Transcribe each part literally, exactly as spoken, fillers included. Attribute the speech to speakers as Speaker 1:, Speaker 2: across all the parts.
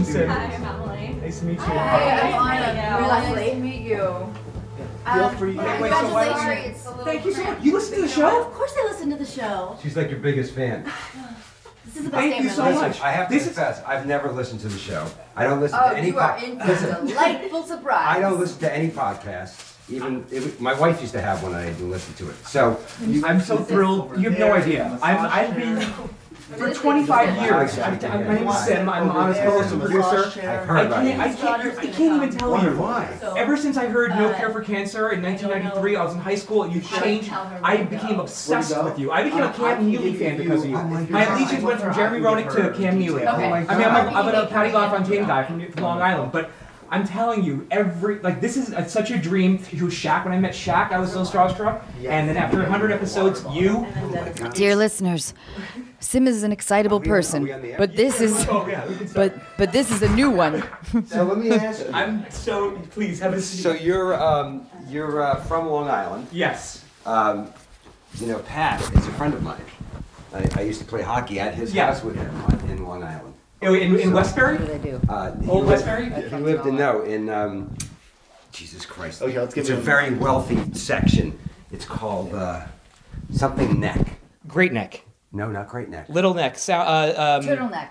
Speaker 1: I'm Sim.
Speaker 2: Hi, I'm Emily.
Speaker 1: Nice to meet you.
Speaker 3: Hi, I'm Anna.
Speaker 2: Nice
Speaker 3: Really nice to meet you.
Speaker 1: Feel
Speaker 3: Um,
Speaker 1: free.
Speaker 3: yeah,
Speaker 1: Wait, so why don't
Speaker 3: congratulations.
Speaker 1: you- Thank you so much. You listen to the show?
Speaker 3: Of course I listen to the show.
Speaker 4: She's like your biggest fan.
Speaker 3: This is the best
Speaker 1: Thank
Speaker 3: day
Speaker 1: you
Speaker 3: of
Speaker 1: so
Speaker 3: my life.
Speaker 1: much.
Speaker 4: I have to
Speaker 1: This is-
Speaker 4: confess, I've never listened to the show. I don't listen
Speaker 3: Oh,
Speaker 4: to any
Speaker 3: you are
Speaker 4: po-
Speaker 3: in for a delightful surprise.
Speaker 4: I don't listen to any podcasts. Even it, my wife used to have one, and I didn't listen to it. So
Speaker 1: I'm so thrilled. You have no idea. I'm, I've been for twenty-five years. I'm, I'm, my name is Sim. I'm Anna's co-host and producer.
Speaker 4: I've
Speaker 1: I
Speaker 4: heard about
Speaker 1: can't,
Speaker 4: you.
Speaker 1: I can't, I can't even tell you.
Speaker 4: Why?
Speaker 1: Ever since I heard No Cure for Cancer in nineteen ninety-three, I was in high school. You changed. I became obsessed with you. I became a Cam Neely fan because of you. My allegiance went from Jeremy Roenick to Cam Neely. I mean, I'm a, I'm a Patty LaFontaine guy from, from Long Island, but. I'm telling you, every like this is a, such a dream. He was Shaq. When I met Shaq, I was so starstruck. And then after one hundred episodes, you.
Speaker 5: Dear listeners, Sim is an excitable person, but this is,
Speaker 1: Oh yeah, we can start.
Speaker 5: but but this is a new one.
Speaker 4: So let me ask you.
Speaker 1: I'm so please have a seat.
Speaker 4: So you're um, you're uh, from Long Island.
Speaker 1: Yes.
Speaker 4: Um, you know, Pat is a friend of mine. I, I used to play hockey at his
Speaker 1: Yeah.
Speaker 4: house with him on, in Long Island.
Speaker 1: Oh, in, in
Speaker 4: So-
Speaker 1: Westbury?
Speaker 5: What do they do?
Speaker 4: Uh, he
Speaker 1: Old
Speaker 4: lived-
Speaker 1: Westbury?
Speaker 4: He lived in no in um, Jesus Christ.
Speaker 6: Okay, let's get
Speaker 4: It's a
Speaker 6: moving.
Speaker 4: very wealthy section. It's called uh, something Neck.
Speaker 1: Great Neck.
Speaker 4: No, not Great Neck.
Speaker 1: Little Neck. So, uh, um,
Speaker 3: Turtleneck.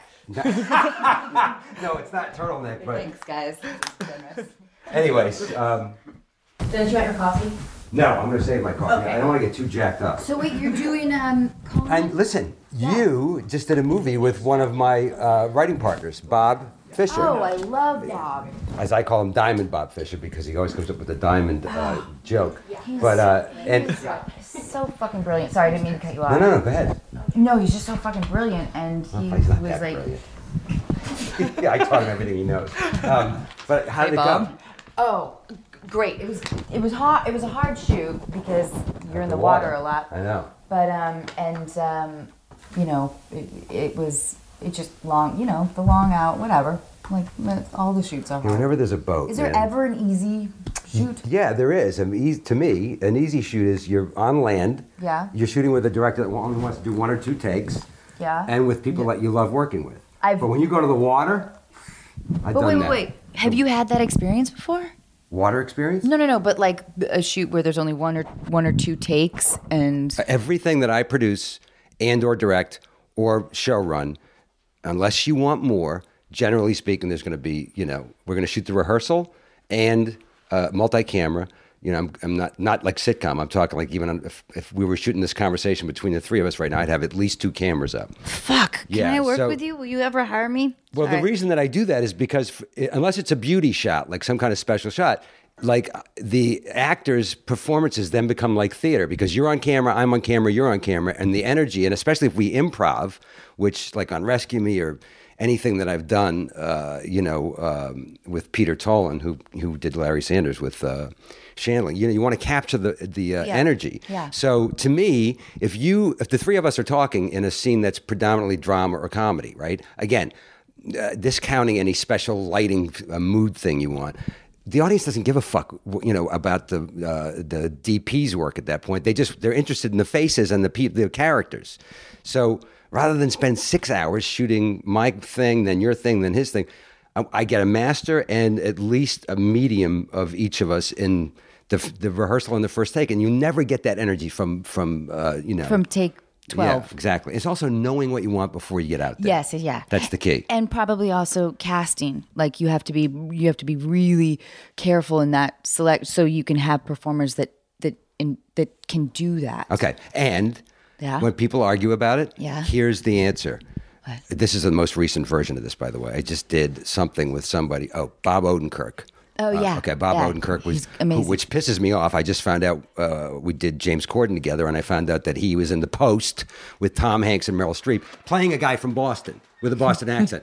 Speaker 4: No, it's not turtleneck. But
Speaker 5: Thanks, guys. Generous.
Speaker 4: anyways, um,
Speaker 3: Did you want your coffee?
Speaker 4: no, I'm gonna save my coffee.
Speaker 3: Okay.
Speaker 4: I don't want to get too jacked up.
Speaker 3: So wait, you're doing um. Conan?
Speaker 4: And listen, you just did a movie with one of my uh, writing partners, Bob Fisher.
Speaker 3: Oh, I love Bob.
Speaker 4: As I call him, Diamond Bob Fisher, because he always comes up with a diamond uh, joke.
Speaker 3: He's-
Speaker 4: But uh, and
Speaker 5: He's so fucking brilliant. Sorry, I didn't mean to cut you off.
Speaker 4: no, no, no, go ahead.
Speaker 5: No, he's just so fucking brilliant, and he
Speaker 4: Oh, he's not
Speaker 5: was
Speaker 4: that
Speaker 5: like,
Speaker 4: brilliant. Yeah, I taught him everything he knows. Um, but how
Speaker 5: Hey,
Speaker 4: did it
Speaker 5: Bob.
Speaker 4: go?
Speaker 5: "Oh, g- great. It was it was hot. It was a hard shoot because you're in the,
Speaker 4: The
Speaker 5: water.
Speaker 4: water.
Speaker 5: a lot.
Speaker 4: I know.
Speaker 5: But um, and um, you know, it, it was it just long. You know, the long out, whatever. Like all the shoots are hard.
Speaker 4: Whenever there's a boat,
Speaker 5: Is there
Speaker 4: man-
Speaker 5: ever an easy shoot?
Speaker 4: Yeah, there is. I mean, eas- to me, an easy shoot is you're on land.
Speaker 5: Yeah.
Speaker 4: You're shooting with a director that only wants to do one or two takes,
Speaker 5: Yeah.
Speaker 4: and with people that you love working with.
Speaker 5: I've-
Speaker 4: But when you go to the water, I've
Speaker 5: But
Speaker 4: done
Speaker 5: wait, wait,
Speaker 4: that.
Speaker 5: wait. Have you had that experience before?
Speaker 4: Water experience?
Speaker 5: No, no, no. But like a shoot where there's only one or one or two takes, and
Speaker 4: Everything that I produce and or direct or show run, unless you want more, generally speaking, there's going to be, you know, we're going to shoot the rehearsal and uh, multi-camera. You know, I'm, I'm not not like sitcom. I'm talking like even on, if, if we were shooting this conversation between the three of us right now, I'd have at least two cameras up.
Speaker 5: fuck. Can
Speaker 4: Yeah,
Speaker 5: I work
Speaker 4: so-
Speaker 5: with you? Will you ever hire me?
Speaker 4: Well, the
Speaker 5: All right.
Speaker 4: reason that I do that is because f- unless it's a beauty shot, like some kind of special shot, like the actors' performances then become like theater because you're on camera, I'm on camera, you're on camera, and the energy, and especially if we improv, which like on Rescue Me or anything that I've done, uh, you know, um, with Peter Tolan, who who did Larry Sanders with uh, Shandling, you know, you want to capture the the uh,
Speaker 5: Yeah.
Speaker 4: energy.
Speaker 5: Yeah.
Speaker 4: So to me, if you if the three of us are talking in a scene that's predominantly drama or comedy, right? Again, uh, discounting any special lighting uh, mood thing you want. The audience doesn't give a fuck, you know, about the uh, the D P's work at that point. They just they're interested in the faces and the pe- the characters. So rather than spend six hours shooting my thing, then your thing, then his thing, I, I get a master and at least a medium of each of us in the the rehearsal and the first take, and you never get that energy from from uh, you know
Speaker 5: From take twelve.
Speaker 4: Yeah, exactly. It's also knowing what you want before you get out there.
Speaker 5: Yes, yeah.
Speaker 4: That's the key.
Speaker 5: And probably also casting. Like you have to be you have to be really careful in that select so you can have performers that that in, that can do that.
Speaker 4: Okay. And
Speaker 5: Yeah.
Speaker 4: when people argue about it,
Speaker 5: Yeah.
Speaker 4: here's the answer.
Speaker 5: What?
Speaker 4: This is the most recent version of this, by the way. I just did something with somebody. Oh, Bob Odenkirk.
Speaker 5: Oh,
Speaker 4: Uh,
Speaker 5: yeah.
Speaker 4: okay, Bob
Speaker 5: Yeah.
Speaker 4: Odenkirk was,
Speaker 5: He's amazing.
Speaker 4: who- which pisses me off. I just found out uh, we did James Corden together, and I found out that he was in The Post with Tom Hanks and Meryl Streep, playing a guy from Boston with a Boston accent.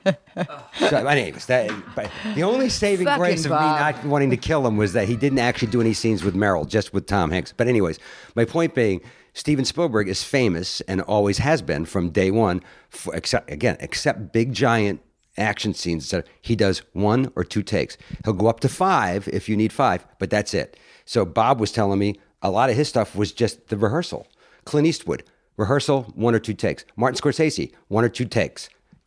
Speaker 4: So, anyways, that, but the only saving
Speaker 5: Fucking
Speaker 4: grace of
Speaker 5: Bob.
Speaker 4: me not wanting to kill him was that he didn't actually do any scenes with Meryl, just with Tom Hanks. But anyways, my point being, Steven Spielberg is famous and always has been from day one, for, except again, except big giant action scenes that he does one or two takes. He'll go up to five if you need five, but that's it. So Bob was telling me a lot of his stuff was just the rehearsal. Clint Eastwood, rehearsal, one or two takes. Martin Scorsese, one or two takes.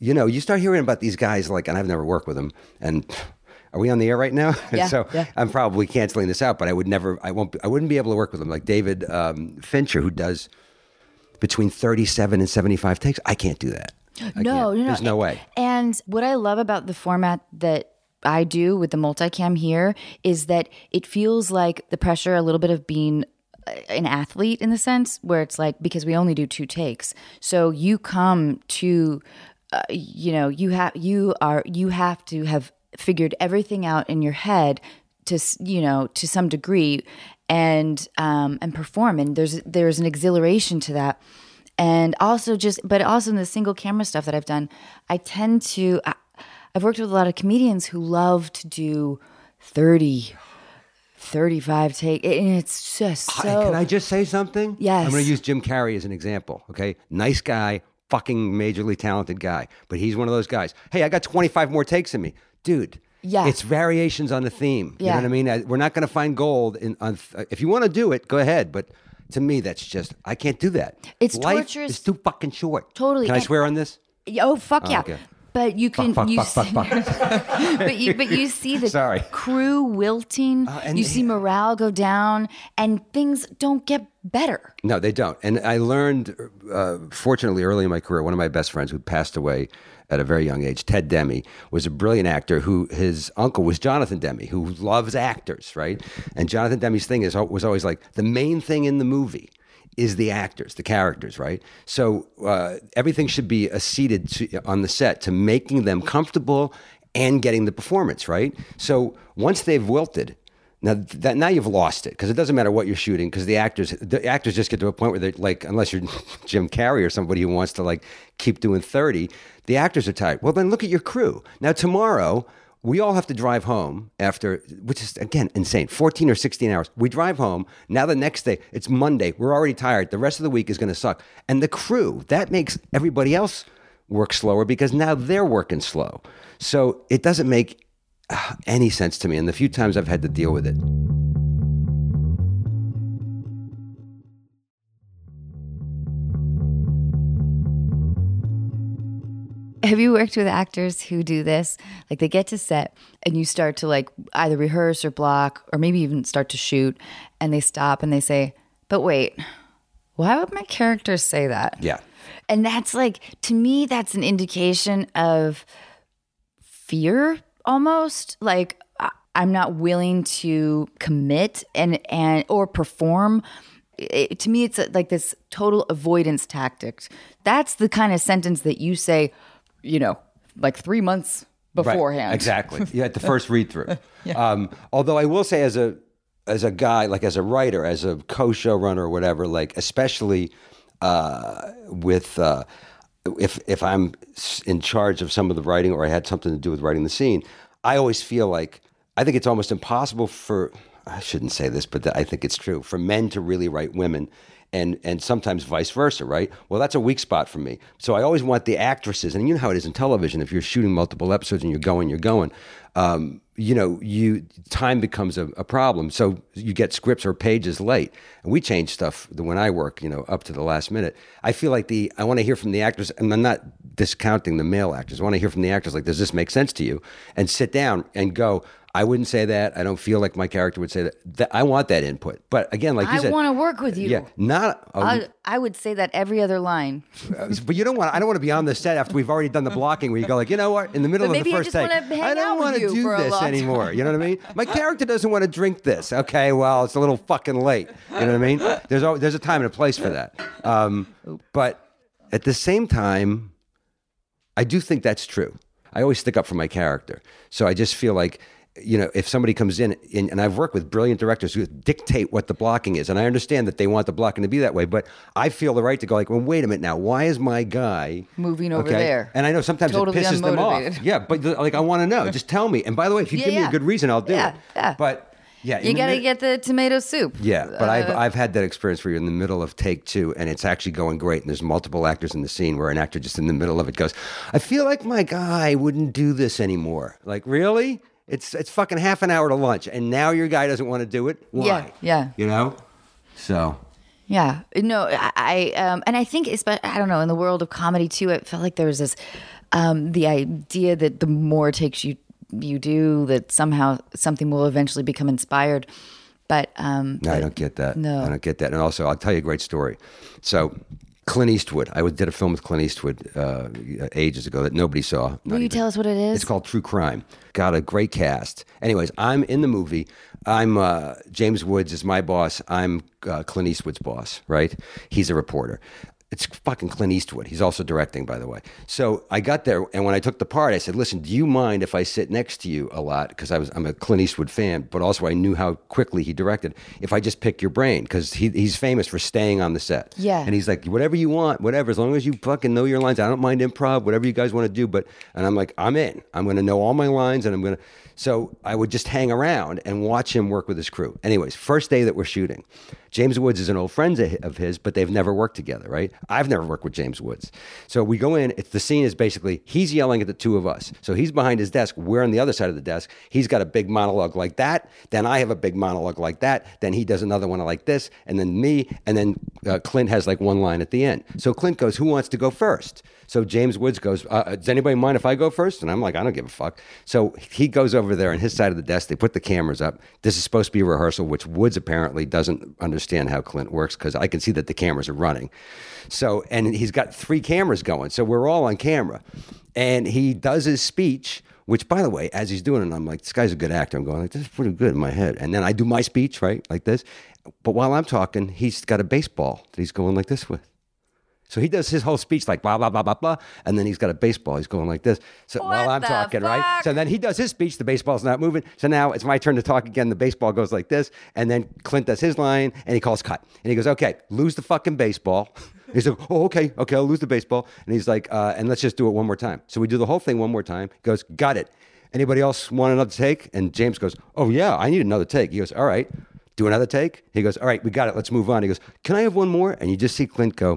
Speaker 4: you know, you start hearing about these guys like, and I've never worked with them, and are we on the air right now?
Speaker 5: Yeah,
Speaker 4: so
Speaker 5: yeah.
Speaker 4: I'm probably canceling this out, but I would never, I won't, I wouldn't be able to work with them. Like David um, Fincher, who does between thirty-seven and seventy-five takes. I can't do that. I
Speaker 5: No,
Speaker 4: can't.
Speaker 5: no, no.
Speaker 4: There's no way.
Speaker 5: And what I love about the format that I do with the multicam here is that it feels like the pressure, a little bit of being an athlete in the sense where it's like, because we only do two takes. So you come to, uh, you know, you have, you are, you have to have figured everything out in your head to, you know, to some degree and, um, and perform. And there's, there's an exhilaration to that. And also just, but also in the single camera stuff that I've done, I tend to, I, I've worked with a lot of comedians who love to do thirty, thirty-five take, and it's just so.
Speaker 4: Can I just say something?
Speaker 5: Yes.
Speaker 4: I'm going to use Jim Carrey as an example. Okay, nice guy, fucking majorly talented guy, but he's one of those guys. Hey, I got twenty-five more takes in me, dude.
Speaker 5: Yeah.
Speaker 4: It's variations on the theme. You
Speaker 5: Yeah.
Speaker 4: know what I mean? I, we're not going to find gold in. On, if you want to do it, go ahead. But to me, that's just I can't do that.
Speaker 5: It's
Speaker 4: Life
Speaker 5: torturous.
Speaker 4: is too fucking short.
Speaker 5: Totally.
Speaker 4: Can I
Speaker 5: And-
Speaker 4: swear on this?
Speaker 5: Oh fuck yeah!
Speaker 4: okay.
Speaker 5: But you can
Speaker 4: Fuck, fuck,
Speaker 5: you
Speaker 4: fuck,
Speaker 5: see,
Speaker 4: fuck, fuck.
Speaker 5: but you but you see the
Speaker 4: Sorry.
Speaker 5: crew wilting.
Speaker 4: Uh, and-
Speaker 5: you see morale go down, and things don't get better.
Speaker 4: No, they don't. And I learned, uh, fortunately, early in my career, one of my best friends who passed away at a very young age, Ted Demme, was a brilliant actor who his uncle was Jonathan Demme, who loves actors, right? And Jonathan Demme's thing is was always like, the main thing in the movie is the actors, the characters, right? So uh, everything should be acceded to, on the set to making them comfortable and getting the performance, right? So once they've wilted, now that now you've lost it because it doesn't matter what you're shooting because the actors the actors just get to a point where they're like, unless you're Jim Carrey or somebody who wants to like keep doing thirty, the actors are tired. Well, then look at your crew. Now tomorrow we all have to drive home after, which is, again, insane, fourteen or sixteen hours. We drive home. Now the next day, it's Monday. We're already tired. The rest of the week is going to suck. And the crew, that makes everybody else work slower because now they're working slow. So it doesn't make uh, any sense to me. And the few times I've had to deal with it.
Speaker 5: Have you worked with actors who do this? Like they get to set and you start to like either rehearse or block or maybe even start to shoot and they stop and they say, but wait, why would my character say that?
Speaker 4: Yeah.
Speaker 5: And that's like, to me, that's an indication of fear almost. Like I- I'm not willing to commit and, and or perform. It, to me, it's a, like this total avoidance tactic. That's the kind of sentence that you say, you know, like three months beforehand.
Speaker 4: Right, exactly. Yeah, at the first read through. yeah. um, although I will say, as a as a guy, like as a writer, as a co-showrunner or whatever, like especially uh, with uh, if if I'm in charge of some of the writing or I had something to do with writing the scene, I always feel like I think it's almost impossible for I shouldn't say this, but I think it's true for men to really write women. And and sometimes vice versa, right? Well, that's a weak spot for me. So I always want the actresses, and you know how it is in television. If you're shooting multiple episodes and you're going, you're going. Um, you know, you time becomes a, a problem. So you get scripts or pages late, and we change stuff when I work. You know, up to the last minute. I feel like the I want to hear from the actors, and I'm not discounting the male actors. I want to hear from the actors. Like, does this make sense to you? And sit down and go. I wouldn't say that. I don't feel like my character would say that. that I want that input. But again, like you
Speaker 5: I
Speaker 4: said,
Speaker 5: want to work with you.
Speaker 4: Yeah, not. A,
Speaker 5: I, I would say that every other line.
Speaker 4: but you don't want. I don't want to be on the set after we've already done the blocking. Where you go like, you know what? In the middle
Speaker 5: But
Speaker 4: of the
Speaker 5: maybe I
Speaker 4: first
Speaker 5: just
Speaker 4: take,
Speaker 5: wanna hang
Speaker 4: I
Speaker 5: out
Speaker 4: don't
Speaker 5: with
Speaker 4: want to
Speaker 5: you
Speaker 4: do
Speaker 5: for a
Speaker 4: this
Speaker 5: long
Speaker 4: anymore.
Speaker 5: time.
Speaker 4: You know what I mean? My character doesn't want to drink this. Okay, well, it's a little fucking late. You know what I mean? There's always, there's a time and a place for that. Um, but at the same time, I do think that's true. I always stick up for my character. So I just feel like, you know, if somebody comes in, in, and I've worked with brilliant directors who dictate what the blocking is, and I understand that they want the blocking to be that way, but I feel the right to go like, well, wait a minute now, why is my guy
Speaker 5: Moving over
Speaker 4: okay?
Speaker 5: there?
Speaker 4: And I know sometimes
Speaker 5: Totally
Speaker 4: it pisses them off.
Speaker 5: unmotivated.
Speaker 4: Yeah, but the, like I want to know. Just tell me. And by the way, if you
Speaker 5: Yeah,
Speaker 4: give me
Speaker 5: yeah.
Speaker 4: a good reason, I'll do
Speaker 5: Yeah,
Speaker 4: it.
Speaker 5: yeah.
Speaker 4: But yeah, in
Speaker 5: You
Speaker 4: the
Speaker 5: got to
Speaker 4: mid-
Speaker 5: get the tomato soup.
Speaker 4: Yeah, but I've I've had that experience where you're in the middle of take two, and it's actually going great, and there's multiple actors in the scene where an actor just in the middle of it goes, I feel like my guy wouldn't do this anymore. Like, really? It's it's fucking half an hour to lunch, and now your guy doesn't want to do it? Why?
Speaker 5: Yeah, yeah.
Speaker 4: You know? So...
Speaker 5: Yeah, no, I, I um, and I think, especially, I don't know, in the world of comedy too, I felt like there was this um, the idea that the more takes you you do, that somehow something will eventually become inspired. But um,
Speaker 4: no,
Speaker 5: but
Speaker 4: I don't get that.
Speaker 5: No,
Speaker 4: I don't get that. And also, I'll tell you a great story. So, Clint Eastwood. I did a film with Clint Eastwood uh, ages ago that nobody saw.
Speaker 5: Will you
Speaker 4: even.
Speaker 5: tell us what it is?
Speaker 4: It's called True Crime. Got a great cast. Anyways, I'm in the movie. I'm uh, James Woods is my boss. I'm uh, Clint Eastwood's boss, right? He's a reporter. It's fucking Clint Eastwood. He's also directing, by the way. So I got there, and when I took the part, I said, listen, do you mind if I sit next to you a lot? Because I was, I'm a Clint Eastwood fan, but also I knew how quickly he directed. If I just pick your brain, because he, he's famous for staying on the set.
Speaker 5: Yeah.
Speaker 4: And he's like, whatever you want, whatever, as long as you fucking know your lines. I don't mind improv, whatever you guys want to do. But, and I'm like, I'm in. I'm going to know all my lines, and I'm going to. So I would just hang around and watch him work with his crew. Anyways, first day that we're shooting, James Woods is an old friend of his, but they've never worked together, right? I've never worked with James Woods. So we go in, it's, the scene is basically, he's yelling at the two of us. So he's behind his desk, we're on the other side of the desk. He's got a big monologue like that, then I have a big monologue like that, then he does another one like this, and then me, and then uh, Clint has like one line at the end. So Clint goes, who wants to go first? So James Woods goes, uh, does anybody mind if I go first? And I'm like, I don't give a fuck. So he goes over there on his side of the desk. They put the cameras up. This is supposed to be a rehearsal, which Woods apparently doesn't understand how Clint works because I can see that the cameras are running. So, and he's got three cameras going. So we're all on camera. And he does his speech, which, by the way, as he's doing it, I'm like, this guy's a good actor. I'm going like, this is pretty good in my head. And then I do my speech, right, like this. But while I'm talking, he's got a baseball that he's going like this with. So he does his whole speech like blah, blah, blah, blah, blah. And then he's got a baseball. He's going like this. So
Speaker 5: What
Speaker 4: while I'm
Speaker 5: the
Speaker 4: talking,
Speaker 5: fuck?
Speaker 4: right? So then he does his speech. The baseball's not moving. So now it's my turn to talk again. The baseball goes like this. And then Clint does his line and he calls cut. And he goes, okay, lose the fucking baseball. He's like, oh, okay, okay, I'll lose the baseball. And he's like, uh, and let's just do it one more time. So we do the whole thing one more time. He goes, got it. Anybody else want another take? And James goes, oh, yeah, I need another take. He goes, all right, do another take. He goes, all right, we got it. Let's move on. He goes, can I have one more? And you just see Clint go,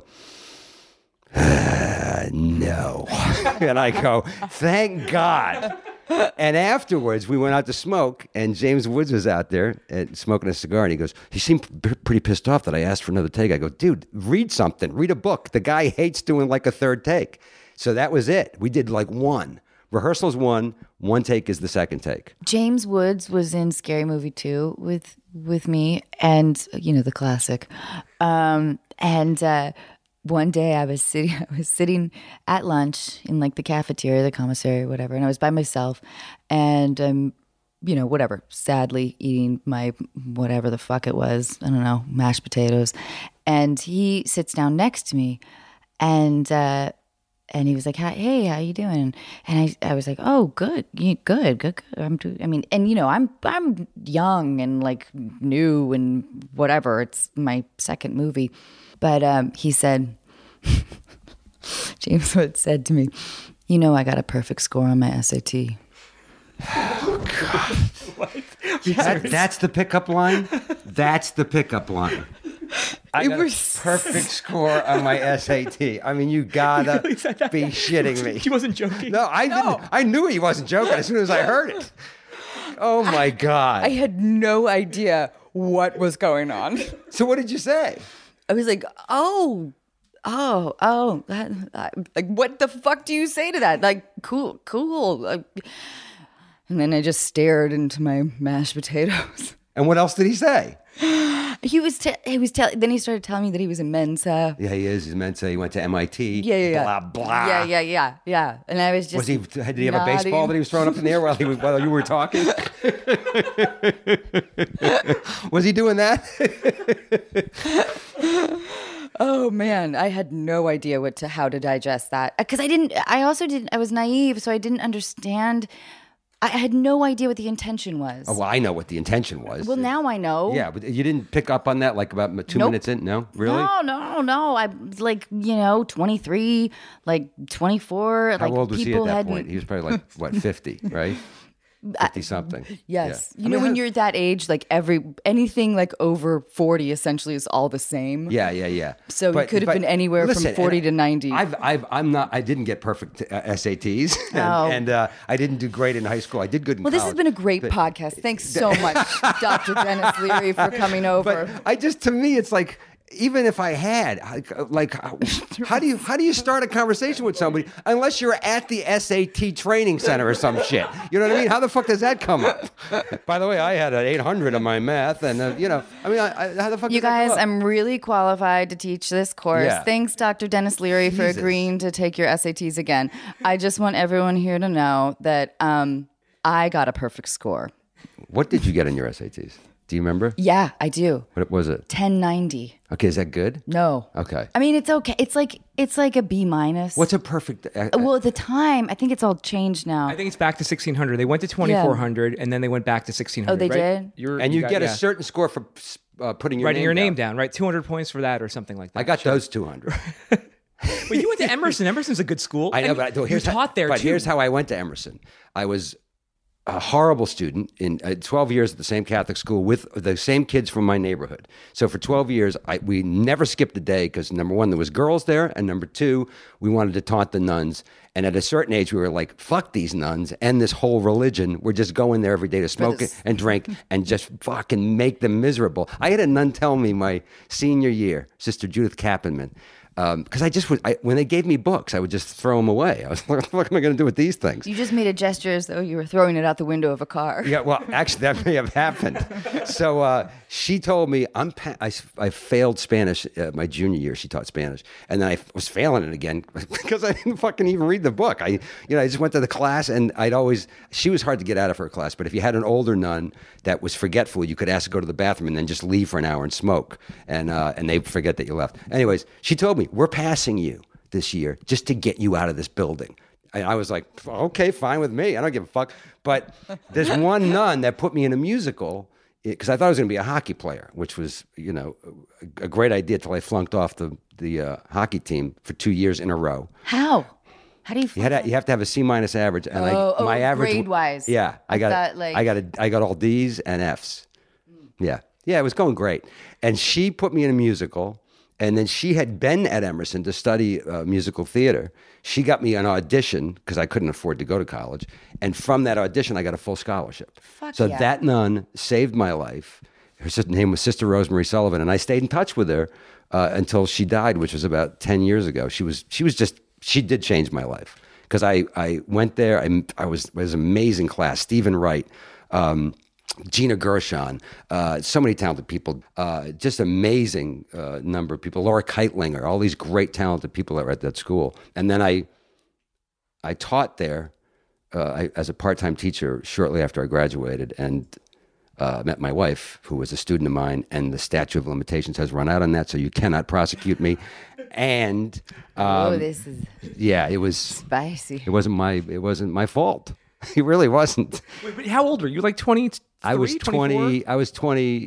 Speaker 4: Uh, no. And I go, thank God. And afterwards, we went out to smoke, and James Woods was out there and smoking a cigar, and he goes, he seemed p- pretty pissed off that I asked for another take. I go, dude, read something. Read a book. The guy hates doing like a third take. So that was it. We did like one. Rehearsal's one. One take is the second take.
Speaker 5: James Woods was in Scary Movie two with with me, and you know the classic. Um, and uh, one day I was sitting, I was sitting at lunch in like the cafeteria, the commissary, whatever, and I was by myself, and um, you know, whatever, sadly eating my whatever the fuck it was, I don't know, mashed potatoes, and he sits down next to me, and. Uh, And he was like, "Hey, how you doing?" And I, I was like, "Oh, good, yeah, good, good, good." I'm, do- I mean, and you know, I'm, I'm young and like new and whatever. It's my second movie, but um, he said, James Woods said to me, "You know, I got a perfect score on my S A T."
Speaker 4: Oh God! What? That, that's the pickup line. That's the pickup line. I
Speaker 5: It
Speaker 4: got
Speaker 5: was
Speaker 4: a perfect score on my S A T. I mean, you gotta
Speaker 1: He really said that?
Speaker 4: be shitting me.
Speaker 1: He wasn't joking.
Speaker 4: No, I didn't. I knew he wasn't joking as soon as I heard it. Oh my God!
Speaker 5: I had no idea what was going on.
Speaker 4: So what did you say?
Speaker 5: I was like, "Oh, oh, oh, that, that- like what the fuck do you say to that? Like, cool, cool." Like, and then I just stared into my mashed potatoes.
Speaker 4: And what else did he say?
Speaker 5: He was te- he was telling. Then he started telling me that he was in Mensa.
Speaker 4: Yeah, he is. He's meant to. He went to M I T.
Speaker 5: Yeah, yeah, yeah.
Speaker 4: Blah blah.
Speaker 5: Yeah, yeah, yeah, yeah. And I was just.
Speaker 4: Was he? Did he have a
Speaker 5: nodding.
Speaker 4: baseball that he was throwing up in the air while he was, while you were talking? Was he doing that?
Speaker 5: Oh man, I had no idea what to how to digest that because I didn't. I also didn't. I was naive, so I didn't understand. I had no idea what the intention was.
Speaker 4: Oh, well, I know what the intention was.
Speaker 5: Well, now I know.
Speaker 4: Yeah, but you didn't pick up on that like about two
Speaker 5: Nope.
Speaker 4: minutes in? No? Really?
Speaker 5: No, no, no. I'm like, you know, twenty-three, like twenty-four.
Speaker 4: How
Speaker 5: like
Speaker 4: old was he at that
Speaker 5: hadn't-
Speaker 4: point? He was probably like, what, fifty, right? fifty something.
Speaker 5: Yes.
Speaker 4: Yeah.
Speaker 5: You
Speaker 4: I
Speaker 5: know,
Speaker 4: mean,
Speaker 5: when
Speaker 4: how-
Speaker 5: you're that age, like every, anything like over forty essentially is all the same.
Speaker 4: Yeah, yeah, yeah.
Speaker 5: So it could have been anywhere from
Speaker 4: listen,
Speaker 5: forty
Speaker 4: and
Speaker 5: to ninety.
Speaker 4: I've, I've, I'm not. I didn't get perfect uh, S A Ts, and,
Speaker 5: Oh.
Speaker 4: and uh, I didn't do great in high school. I did good in
Speaker 5: Well,
Speaker 4: college.
Speaker 5: this has been a great
Speaker 4: But-
Speaker 5: podcast. Thanks so much, Doctor Dennis Leary, for coming over.
Speaker 4: But I just, to me, it's like even if I had, like, how do you how do you start a conversation with somebody unless you're at the S A T training center or some shit? You know what I mean? How the fuck does that come up? By the way, I had an eight hundred on my math, and uh, you know, I mean, I, I, how the fuck?
Speaker 5: You
Speaker 4: does that
Speaker 5: guys,
Speaker 4: come up?
Speaker 5: I'm really qualified to teach this course.
Speaker 4: Yeah.
Speaker 5: Thanks, Doctor Dennis Leary, for
Speaker 4: Jesus.
Speaker 5: agreeing to take your S A Ts again. I just want everyone here to know that um, I got a perfect score.
Speaker 4: What did you get on your S A Ts? Do you remember?
Speaker 5: Yeah, I do.
Speaker 4: What was it?
Speaker 5: ten ninety.
Speaker 4: Okay, is that good?
Speaker 5: No.
Speaker 4: Okay.
Speaker 5: I mean, it's okay. It's like it's like a B minus.
Speaker 4: What's a perfect? Uh,
Speaker 5: Well, at the time, I think it's all changed now.
Speaker 1: I think it's back to sixteen hundred. They went to twenty-four hundred, and then they went back to sixteen hundred.
Speaker 5: Oh, they
Speaker 1: right?
Speaker 5: did?
Speaker 1: You're,
Speaker 4: and you,
Speaker 1: got-
Speaker 4: get
Speaker 1: yeah.
Speaker 4: a certain score for uh, putting your
Speaker 1: writing
Speaker 4: name
Speaker 1: your name
Speaker 4: down.
Speaker 1: down, right? two hundred points for that or something like that.
Speaker 4: I got those two hundred.
Speaker 1: But you went to Emerson. Emerson's a good school.
Speaker 4: I know,
Speaker 1: and
Speaker 4: but I,
Speaker 1: you
Speaker 4: here's
Speaker 1: taught
Speaker 4: how,
Speaker 1: there
Speaker 4: But
Speaker 1: too.
Speaker 4: here's how I went to Emerson. I was a horrible student in uh, twelve years at the same Catholic school with the same kids from my neighborhood. So for twelve years, I, we never skipped a day because number one, there was girls there, and number two, we wanted to taunt the nuns. And at a certain age, we were like, "Fuck these nuns and this whole religion. We're just going there every day to smoke
Speaker 5: this-
Speaker 4: and drink and just fucking make them miserable." I had a nun tell me my senior year, Sister Judith Kappenman. Because um, I just would, I, when they gave me books, I would just throw them away. I was like, what am I going to do with these things?
Speaker 5: You just made a gesture as though you were throwing it out the window of a car.
Speaker 4: Yeah, well, actually, that may have happened. So uh, she told me I'm pa- I, I failed Spanish uh, my junior year. She taught Spanish, and then I was failing it again because I didn't fucking even read the book. I, you know, I just went to the class, and I'd always. She was hard to get out of her class, but if you had an older nun that was forgetful, you could ask to go to the bathroom and then just leave for an hour and smoke, and uh, and they forget that you left. Anyways, she told me, we're passing you this year just to get you out of this building. And I was like, okay, fine with me. I don't give a fuck. But there's one nun that put me in a musical because I thought I was going to be a hockey player, which was, you know, a, a great idea till I flunked off the, the uh, hockey team for two years in a row.
Speaker 5: How? How do you?
Speaker 4: You, had to, you have to have a C minus average. And
Speaker 5: Oh,
Speaker 4: I, my
Speaker 5: oh,
Speaker 4: average
Speaker 5: grade-wise.
Speaker 4: Yeah. I,
Speaker 5: I
Speaker 4: got,
Speaker 5: thought, like-
Speaker 4: I, got a, I got all D's and F's. Yeah. Yeah, it was going great. And she put me in a musical. And then she had been at Emerson to study uh, musical theater. She got me an audition because I couldn't afford to go to college. And from that audition, I got a full scholarship.
Speaker 5: Fuck
Speaker 4: so
Speaker 5: yeah.
Speaker 4: that nun saved my life. Her sister, name was Sister Rosemary Sullivan. And I stayed in touch with her uh, until she died, which was about ten years ago. She was, she was just, she did change my life. Because I, I went there, I, I was, it was an amazing class. Stephen Wright, um, Gina Gershon, uh, so many talented people, uh, just amazing uh, number of people. Laura Keitlinger, all these great talented people that were at that school. And then I, I taught there uh, I, as a part-time teacher shortly after I graduated, and uh, met my wife, who was a student of mine. And the statute of limitations has run out on that, so you cannot prosecute me. And um,
Speaker 5: Oh, this is
Speaker 4: yeah, it was.
Speaker 5: spicy.
Speaker 4: It wasn't my. It wasn't my fault. It really wasn't.
Speaker 1: Wait, but how old were you? Like twenty?
Speaker 4: I was twenty. I was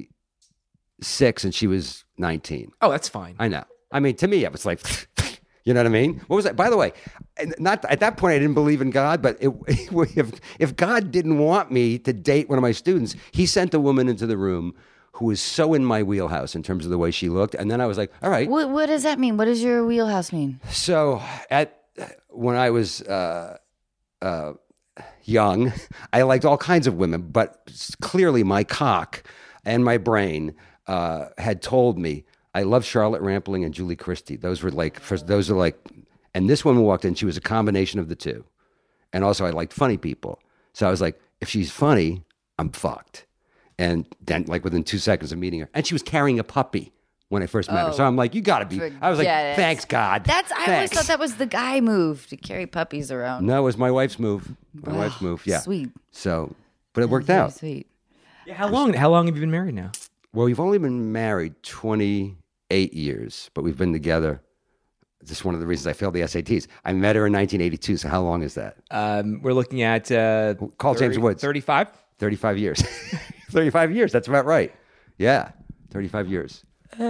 Speaker 4: twenty-six, and she was nineteen.
Speaker 1: Oh, that's fine.
Speaker 4: I know. I mean, to me, it was like, you know what I mean? What was that? By the way, and not at that point, I didn't believe in God. But it, if if God didn't want me to date one of my students, He sent a woman into the room who was so in my wheelhouse in terms of the way she looked. And then I was like, all right.
Speaker 5: What What does that mean? What does your wheelhouse mean?
Speaker 4: So at when I was uh, uh, young, I liked all kinds of women, but clearly my cock and my brain uh, had told me I love Charlotte Rampling and Julie Christie. Those were like, first, those are like, and this woman walked in. She was a combination of the two, and also I liked funny people. So I was like, if she's funny, I'm fucked. And then, like within two seconds of meeting her, and she was carrying a puppy when I first met her. So I'm like, you got to be. I was like,
Speaker 5: Forget it.
Speaker 4: thanks God.
Speaker 5: That's I always
Speaker 4: Thanks.
Speaker 5: thought that was the guy move to carry puppies around.
Speaker 4: No, it was my wife's move. My
Speaker 5: Wow,
Speaker 4: wife's move. Yeah.
Speaker 5: sweet.
Speaker 4: So, but it worked
Speaker 5: Very
Speaker 4: out.
Speaker 5: Sweet.
Speaker 1: Yeah, how long? How long have you been married now?
Speaker 4: Well, we've only been married twenty-eight years, but we've been together. This is one of the reasons I failed the S A Ts. I met her in nineteen eighty-two. So how long is that?
Speaker 1: Um, we're looking at uh,
Speaker 4: Call James Woods.
Speaker 1: thirty-five.
Speaker 4: thirty-five years. thirty-five years. That's about right. Yeah. thirty-five years.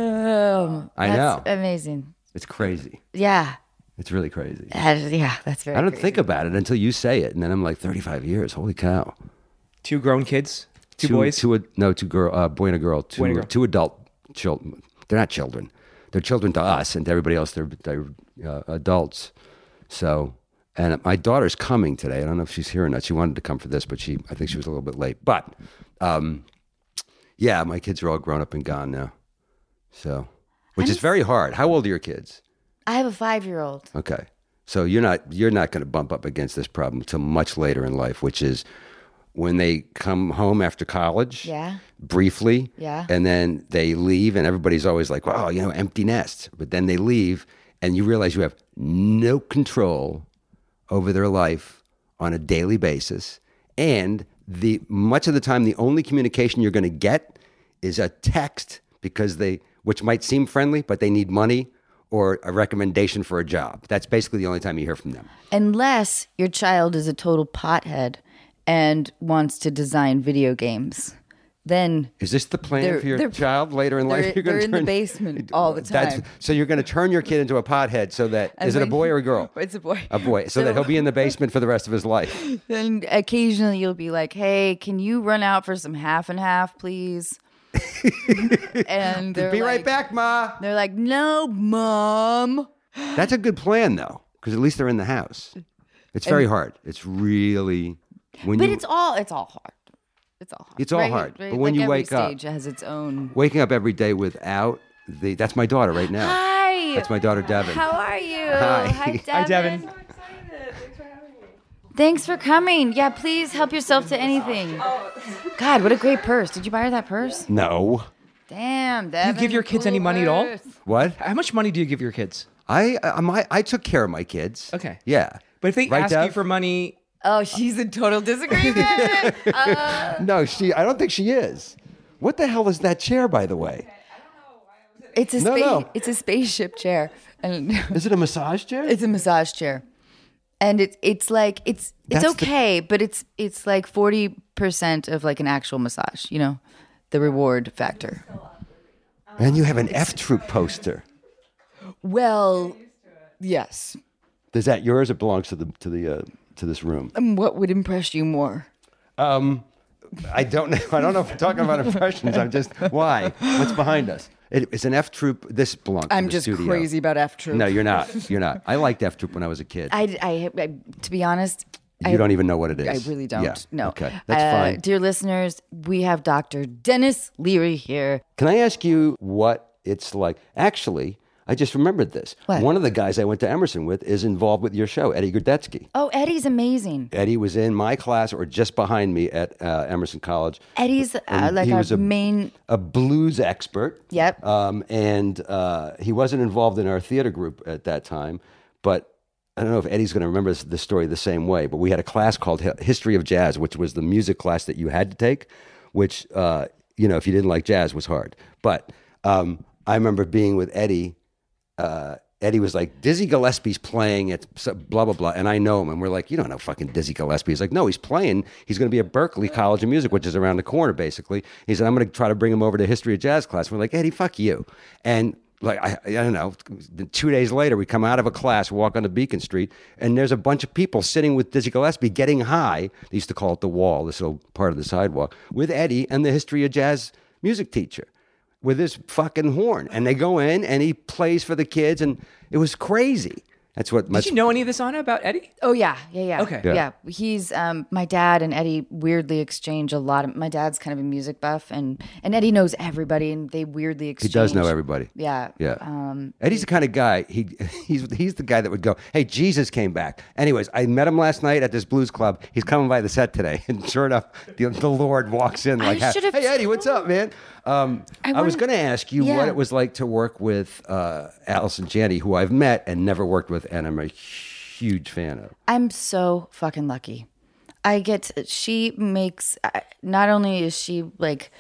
Speaker 5: Um,
Speaker 4: I
Speaker 5: that's
Speaker 4: know.
Speaker 5: Amazing.
Speaker 4: It's crazy.
Speaker 5: Yeah.
Speaker 4: It's really crazy.
Speaker 5: That is- yeah, that's very
Speaker 4: I don't
Speaker 5: crazy.
Speaker 4: think about it until you say it. And then I'm like, thirty-five years. Holy cow.
Speaker 1: Two grown kids. Two, boys.
Speaker 4: Two, ad- no, two girl, uh, boy and a girl. Two,
Speaker 1: Boy and a girl.
Speaker 4: two adult children. They're not children. They're children to us, and to everybody else, they're, they're uh, adults. So, and my daughter's coming today. I don't know if she's here or not. She wanted to come for this, but she, I think she was a little bit late. But, um, yeah, my kids are all grown up and gone now. So, which
Speaker 5: I'm
Speaker 4: is very hard. How old are your kids?
Speaker 5: I have a five-year-old.
Speaker 4: Okay. So you're not you're not going to bump up against this problem until much later in life, which is when they come home after college,
Speaker 5: Yeah.
Speaker 4: briefly,
Speaker 5: Yeah.
Speaker 4: and then they leave, and everybody's always like, "Wow, you know, empty nest." But then they leave, and you realize you have no control over their life on a daily basis, and the much of the time, the only communication you're going to get is a text because they, which might seem friendly, but they need money or a recommendation for a job. That's basically the only time you hear from them.
Speaker 5: Unless your child is a total pothead and wants to design video games. Then
Speaker 4: Is this the plan
Speaker 5: They're-
Speaker 4: for your
Speaker 5: they're-
Speaker 4: child later in life?
Speaker 5: they're-
Speaker 4: You're gonna
Speaker 5: they're in the
Speaker 4: turn-
Speaker 5: basement all the
Speaker 4: That's-
Speaker 5: time.
Speaker 4: so you're going to turn your kid into a pothead so that,
Speaker 5: And
Speaker 4: is it a
Speaker 5: when-
Speaker 4: boy or a girl?
Speaker 5: It's a boy.
Speaker 4: A boy. So, that he'll be in the basement for the rest of his life.
Speaker 5: Then occasionally you'll be like, "Hey, can you run out for some half and half, please?" And they're
Speaker 4: Be
Speaker 5: like,
Speaker 4: right back, Ma.
Speaker 5: They're like, "No, mom."
Speaker 4: That's a good plan, though, because at least they're in the house. It's very hard. It's really when
Speaker 5: But
Speaker 4: you
Speaker 5: it's all it's all hard. It's all hard.
Speaker 4: It's all hard. But when
Speaker 5: like
Speaker 4: you
Speaker 5: every
Speaker 4: wake up-
Speaker 5: stage has its own.
Speaker 4: waking up every day without the. That's my daughter right now.
Speaker 5: Hi.
Speaker 4: That's my daughter Devin.
Speaker 5: How are you?
Speaker 4: Hi.
Speaker 5: Hi, Devin.
Speaker 1: Hi, Devin.
Speaker 5: Thanks for coming. Yeah, please help yourself to anything. God, what a great purse. Did you buy her that purse?
Speaker 4: No.
Speaker 5: Damn, Devin.
Speaker 1: give your kids
Speaker 5: cool
Speaker 1: any money at all?
Speaker 5: purse.
Speaker 4: What?
Speaker 1: How much money do you give your kids?
Speaker 4: I I, my, I took care of my kids.
Speaker 1: Okay.
Speaker 4: Yeah.
Speaker 1: But if they
Speaker 4: Right,
Speaker 1: ask you
Speaker 4: Dev?
Speaker 1: for money,
Speaker 5: Oh, she's in total disagreement.
Speaker 4: No, she. I don't think she is. What the hell is that chair, by the way?
Speaker 5: It's a
Speaker 4: No,
Speaker 5: space.
Speaker 4: no.
Speaker 5: It's a spaceship chair, and
Speaker 4: Is it a massage chair?
Speaker 5: it's a massage chair, and it's it's like it's it's
Speaker 4: That's the-
Speaker 5: okay, but it's it's like forty percent of like an actual massage. You know, the reward factor.
Speaker 4: And you have an F Troop poster.
Speaker 5: Well, yes.
Speaker 4: Is that yours? It belongs to the to the uh, to this room.
Speaker 5: Um, What would impress you more?
Speaker 4: Um, I don't know. I don't know if we're talking about impressions. I'm just why? What's behind us? It, it's an F Troop. This belongs. to
Speaker 5: I'm
Speaker 4: the
Speaker 5: just
Speaker 4: studio.
Speaker 5: crazy about F Troop.
Speaker 4: No, you're not. You're not. I liked F Troop when I was a kid.
Speaker 5: I, I, I to be honest,
Speaker 4: you
Speaker 5: I,
Speaker 4: don't even know what it is.
Speaker 5: I really don't.
Speaker 4: Yeah.
Speaker 5: No.
Speaker 4: Okay, that's
Speaker 5: Uh,
Speaker 4: fine.
Speaker 5: Dear listeners, we have Doctor Dennis Leary here.
Speaker 4: Can I ask you what it's like? Actually, I just remembered this.
Speaker 5: What?
Speaker 4: One of the guys I went to Emerson with is involved with your show, Eddie Gordetsky.
Speaker 5: Oh, Eddie's amazing.
Speaker 4: Eddie was in my class or just behind me at uh, Emerson College.
Speaker 5: Eddie's uh,
Speaker 4: And
Speaker 5: like
Speaker 4: he
Speaker 5: our
Speaker 4: was a-
Speaker 5: main.
Speaker 4: A blues expert.
Speaker 5: Yep.
Speaker 4: Um, and uh, he wasn't involved in our theater group at that time, but I don't know if Eddie's going to remember this, this story the same way, but we had a class called Hi- History of Jazz, which was the music class that you had to take, which, uh, you know, if you didn't like jazz was hard. But um, I remember being with Eddie. Uh, Eddie was like, Dizzy Gillespie's playing at so- blah, blah, blah. And I know him. And we're like, you don't know fucking Dizzy Gillespie. He's like, no, he's playing. He's going to be at Berkeley College of Music, which is around the corner, basically. He said, I'm going to try to bring him over to History of Jazz class. We're like, Eddie, fuck you. And like, I, I don't know, two days later, we come out of a class, walk onto Beacon Street, and there's a bunch of people sitting with Dizzy Gillespie getting high. They used to call it the wall, this little part of the sidewalk, with Eddie and the History of Jazz music teacher with his fucking horn. And they go in and he plays for the kids, and it was crazy. That's what.
Speaker 1: did you know any of this, Anna, about Eddie?
Speaker 5: Oh yeah, yeah, yeah.
Speaker 1: Okay.
Speaker 4: Yeah.
Speaker 5: Yeah. He's um my dad and Eddie weirdly exchange a lot of. My dad's kind of a music buff, and and Eddie knows everybody, and they weirdly
Speaker 4: He
Speaker 5: exchange.
Speaker 4: does know everybody.
Speaker 5: Yeah.
Speaker 4: Yeah.
Speaker 5: Um,
Speaker 4: Eddie's the kind of guy, he he's he's the guy that would go, hey, Jesus came back. Anyways, I met him last night at this blues club. He's coming by the set today. And sure enough, the, the Lord walks in like,
Speaker 5: should have
Speaker 4: hey, Eddie, what's up, man? Um, I,
Speaker 5: I
Speaker 4: was
Speaker 5: wouldn't-
Speaker 4: going to ask you
Speaker 5: Yeah.
Speaker 4: what it was like to work with uh, Allison Janney, who I've met and never worked with, and I'm a huge fan of.
Speaker 5: I'm so fucking lucky. I get to, she makes I- not only is she like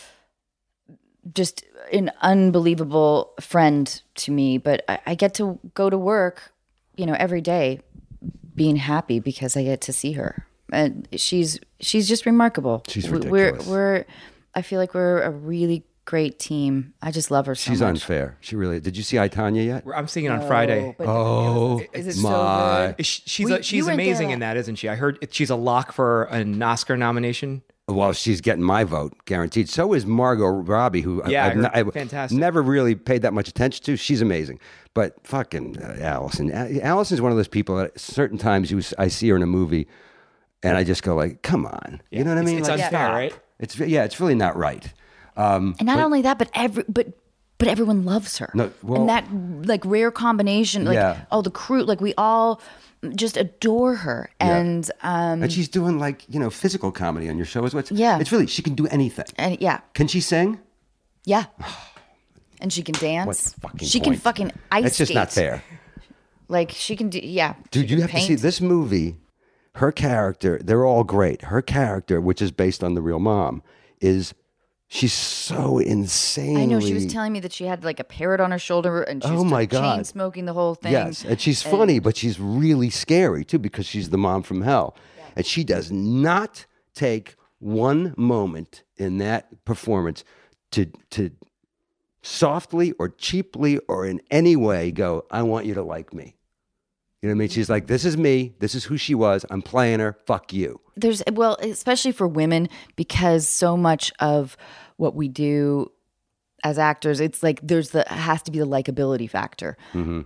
Speaker 5: just an unbelievable friend to me, but I, I get to go to work, you know, every day being happy because I get to see her. And she's she's just remarkable.
Speaker 4: She's
Speaker 5: We-
Speaker 4: ridiculous.
Speaker 5: We're we're I feel like we're a really great team. I just love her so
Speaker 4: She's
Speaker 5: much.
Speaker 4: unfair. She really. Did you see I, Tanya yet?
Speaker 1: I'm seeing it on Friday.
Speaker 5: But
Speaker 4: Oh,
Speaker 5: is it
Speaker 4: my.
Speaker 5: so good?
Speaker 1: Is she- She's
Speaker 5: We-
Speaker 1: a,
Speaker 5: you
Speaker 1: she's
Speaker 5: weren't there
Speaker 1: amazing
Speaker 5: that-
Speaker 1: in that, isn't she? I heard it, she's a lock for an Oscar nomination.
Speaker 4: Well, she's getting my vote guaranteed. So is Margot Robbie, who
Speaker 1: Yeah, I
Speaker 4: I've,
Speaker 1: heard.
Speaker 4: I've
Speaker 1: Fantastic.
Speaker 4: never really paid that much attention to. She's amazing. But fucking uh, Allison. A- Allison's one of those people that at certain times you, s- I see her in a movie and I just go like, come on. You know what I
Speaker 1: It's-
Speaker 4: mean?
Speaker 1: it's
Speaker 4: Like,
Speaker 1: unfair,
Speaker 4: stop.
Speaker 1: right?
Speaker 4: It's, yeah, it's really not right. Um,
Speaker 5: And not only that, but every but but everyone loves her.
Speaker 4: No, well-
Speaker 5: and that like rare combination, like
Speaker 4: Yeah.
Speaker 5: oh, the crew, like we all just adore her. And um,
Speaker 4: And she's doing like, you know, physical comedy on your show as well. It's,
Speaker 5: Yeah.
Speaker 4: It's really, she can do anything.
Speaker 5: and yeah,
Speaker 4: Can she sing?
Speaker 5: yeah, and she can dance.
Speaker 4: What's the fucking
Speaker 5: she can
Speaker 4: point?
Speaker 5: fucking ice
Speaker 4: That's just
Speaker 5: skate.
Speaker 4: not fair.
Speaker 5: Like she can do, yeah.
Speaker 4: Dude,
Speaker 5: she
Speaker 4: you
Speaker 5: can
Speaker 4: have to see
Speaker 5: paint.
Speaker 4: this movie. Her character, they're all great. Her character, which is based on the real mom, is she's so insanely.
Speaker 5: I know she was telling me that she had like a parrot on her shoulder and she was
Speaker 4: Oh, my
Speaker 5: chain
Speaker 4: God.
Speaker 5: smoking the whole thing.
Speaker 4: Yes, and she's funny, but she's really scary too because she's the mom from hell, and she does not take one moment in that performance to to softly or cheaply or in any way go, I want you to like me. You know what I mean? She's like, this is me. This is who she was. I'm playing her. Fuck you.
Speaker 5: There's well, especially for women, because so much of what we do as actors, it's like there's the has to be the likability factor,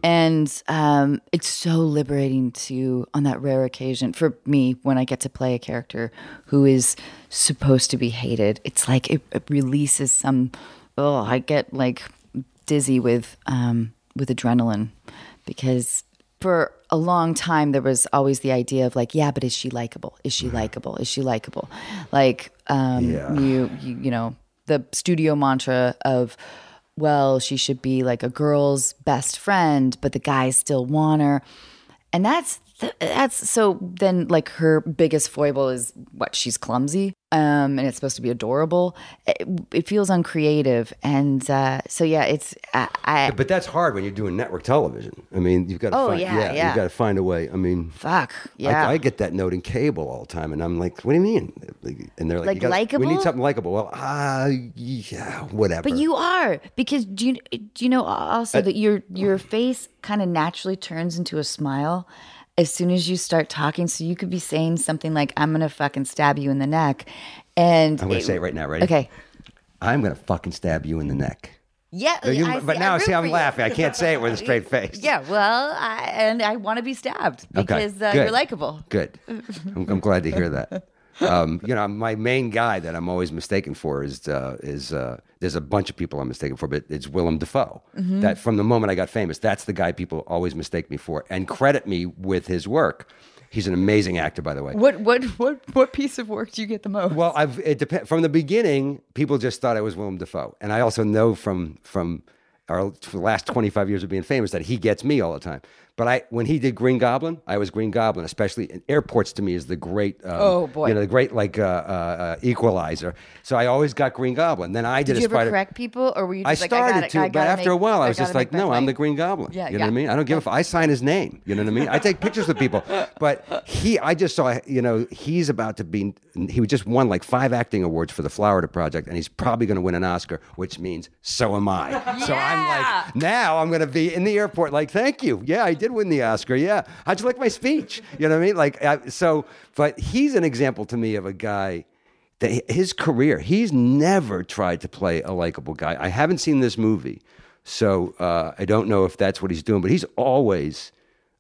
Speaker 5: and um, it's so liberating to on that rare occasion for me when I get to play a character who is supposed to be hated. It's like it, it releases some. Oh, I get like dizzy with um, with adrenaline because. For a long time, there was always the idea of like, yeah, but is she likable? Is she likable? Is she likable? Like, um,
Speaker 4: Yeah.
Speaker 5: you, you, you know, the studio mantra of, well, she should be like a girl's best friend, but the guys still want her, and that's that's so. Then, like, her biggest foible is what she's clumsy, um, and it's supposed to be adorable. It, it feels uncreative, and uh, so yeah, it's I. I
Speaker 4: But that's hard when you're doing network television. I mean, you've got to
Speaker 5: Oh,
Speaker 4: find,
Speaker 5: yeah, yeah.
Speaker 4: you've got to find a way. I mean,
Speaker 5: fuck yeah.
Speaker 4: I, I get that note in cable all the time, and I'm like, "What do you mean?" And they're like,
Speaker 5: Like
Speaker 4: you gotta- We
Speaker 5: likable?
Speaker 4: need something likable. Well, ah, yeah, whatever.
Speaker 5: But you are, because do you do you know also that your your face kind of naturally turns into a smile as soon as you start talking. So you could be saying something like, "I'm gonna fucking stab you in the neck," and
Speaker 4: I'm going to say it right now. Ready?
Speaker 5: Okay.
Speaker 4: I'm going to fucking stab you in the neck.
Speaker 5: Yeah,
Speaker 4: No, you-
Speaker 5: I
Speaker 4: but
Speaker 5: see-
Speaker 4: now
Speaker 5: I
Speaker 4: see,
Speaker 5: root
Speaker 4: I'm
Speaker 5: for you.
Speaker 4: laughing. I can't say it with a straight face.
Speaker 5: Yeah, well, I, and I want to be stabbed because
Speaker 4: Okay,
Speaker 5: uh,
Speaker 4: good.
Speaker 5: you're likable.
Speaker 4: Good. I'm, I'm glad to hear that. Um, you know, my main guy that I'm always mistaken for is uh, is uh, there's a bunch of people I'm mistaken for, but it's Willem Dafoe.
Speaker 5: Mm-hmm.
Speaker 4: That from the moment I got famous, that's the guy people always mistake me for and credit me with his work. He's an amazing actor, by the way.
Speaker 5: What what what what piece of work do you get the most?
Speaker 4: Well, I've it dep- from the beginning, people just thought I was Willem Dafoe, and I also know from from our for the last twenty-five years of being famous that he gets me all the time. But I, when he did Green Goblin, I was Green Goblin. Especially in airports, to me is the great, um,
Speaker 5: Oh, boy.
Speaker 4: you know, the great like uh, uh, uh, equalizer. So I always got Green Goblin. Then I did,
Speaker 5: did
Speaker 4: a
Speaker 5: you ever
Speaker 4: Spider.
Speaker 5: correct people, or were you
Speaker 4: I
Speaker 5: just like,
Speaker 4: started
Speaker 5: I got it,
Speaker 4: to,
Speaker 5: I
Speaker 4: but
Speaker 5: gotta
Speaker 4: after
Speaker 5: make-
Speaker 4: a while, I was
Speaker 5: gotta
Speaker 4: just like,
Speaker 5: make my
Speaker 4: no, I'm
Speaker 5: point.
Speaker 4: the Green Goblin.
Speaker 5: Yeah,
Speaker 4: you know
Speaker 5: yeah.
Speaker 4: what I mean? I don't give a f- I sign his name. You know what I mean? I take pictures with people. But he, I just saw, you know, he's about to be, he just won like five acting awards for the Florida Project, and he's probably going to win an Oscar, which means so am I. So I'm
Speaker 5: Yeah.
Speaker 4: like, now I'm going to be in the airport like, thank you. Yeah, I did win the Oscar. Yeah. How'd you like my speech? You know what I mean? Like, I, so, but he's an example to me of a guy that his career, he's never tried to play a likable guy. I haven't seen this movie, so uh, I don't know if that's what he's doing, but he's always,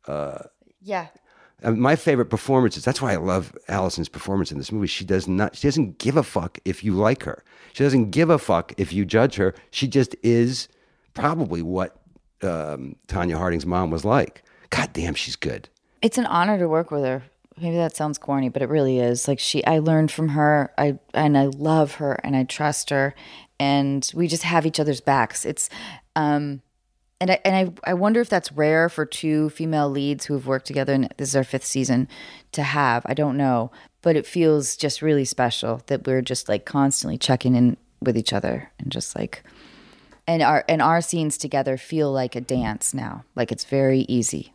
Speaker 5: Yeah.
Speaker 4: uh, my favorite performances. That's why I love Allison's performance in this movie. She does not, she doesn't give a fuck if you like her. She doesn't give a fuck if you judge her. She just is probably what um, Tanya Harding's mom was like. God damn, she's good.
Speaker 5: It's an honor to work with her. Maybe that sounds corny, but it really is. Like she, I learned from her. I and I love her and I trust her, and we just have each other's backs. It's, um, and I and I, I wonder if that's rare for two female leads who have worked together. And this is our fifth season to have. I don't know, but it feels just really special that we're just like constantly checking in with each other and just like, and our and our scenes together feel like a dance now. Like it's very easy.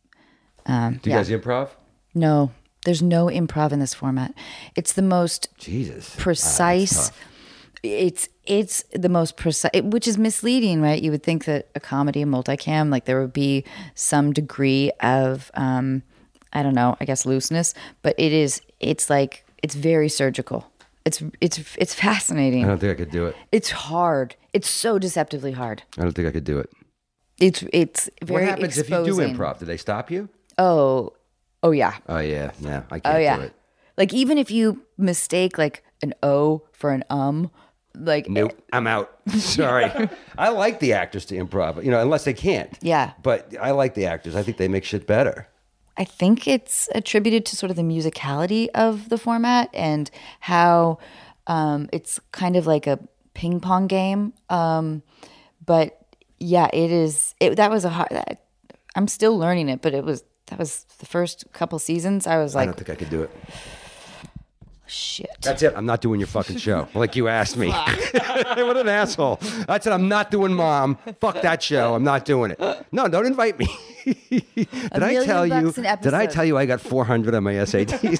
Speaker 5: Um,
Speaker 4: Do you
Speaker 5: yeah.
Speaker 4: guys improv?
Speaker 5: No, there's no improv in this format. It's the most
Speaker 4: Jesus.
Speaker 5: precise. It's it's the most precise, which is misleading, right? You would think that a comedy, a multicam, like there would be some degree of, um, I don't know, I guess looseness, but it is. It's like it's very surgical. It's it's it's fascinating.
Speaker 4: I don't think I could do it.
Speaker 5: It's hard. It's so deceptively hard.
Speaker 4: I don't think I could do it.
Speaker 5: It's it's very
Speaker 4: What happens
Speaker 5: exposing.
Speaker 4: if you do improv? Do they stop you?
Speaker 5: Oh, oh yeah.
Speaker 4: Oh yeah, yeah. I can't
Speaker 5: Oh yeah.
Speaker 4: do it.
Speaker 5: Like even if you mistake like an O for an um, Like,
Speaker 4: Nope, I'm out. Sorry. I like the actors to improv, you know, unless they can't.
Speaker 5: Yeah.
Speaker 4: But I like the actors. I think they make shit better.
Speaker 5: I think it's attributed to sort of the musicality of the format and how um, it's kind of like a ping pong game. Um, but yeah, it is. It, that was a hard. That, I'm still learning it, but it was that was the first couple seasons. I was
Speaker 4: I
Speaker 5: like,
Speaker 4: don't think I could do it.
Speaker 5: shit.
Speaker 4: That's it. I'm not doing your fucking show. Like you asked me. What an asshole. I said, I'm not doing Mom. Fuck that show. I'm not doing it. No, don't invite me. Did I
Speaker 5: million
Speaker 4: tell you?
Speaker 5: bucks an
Speaker 4: Did I
Speaker 5: episode.
Speaker 4: tell you I got four hundred on my S A Ts?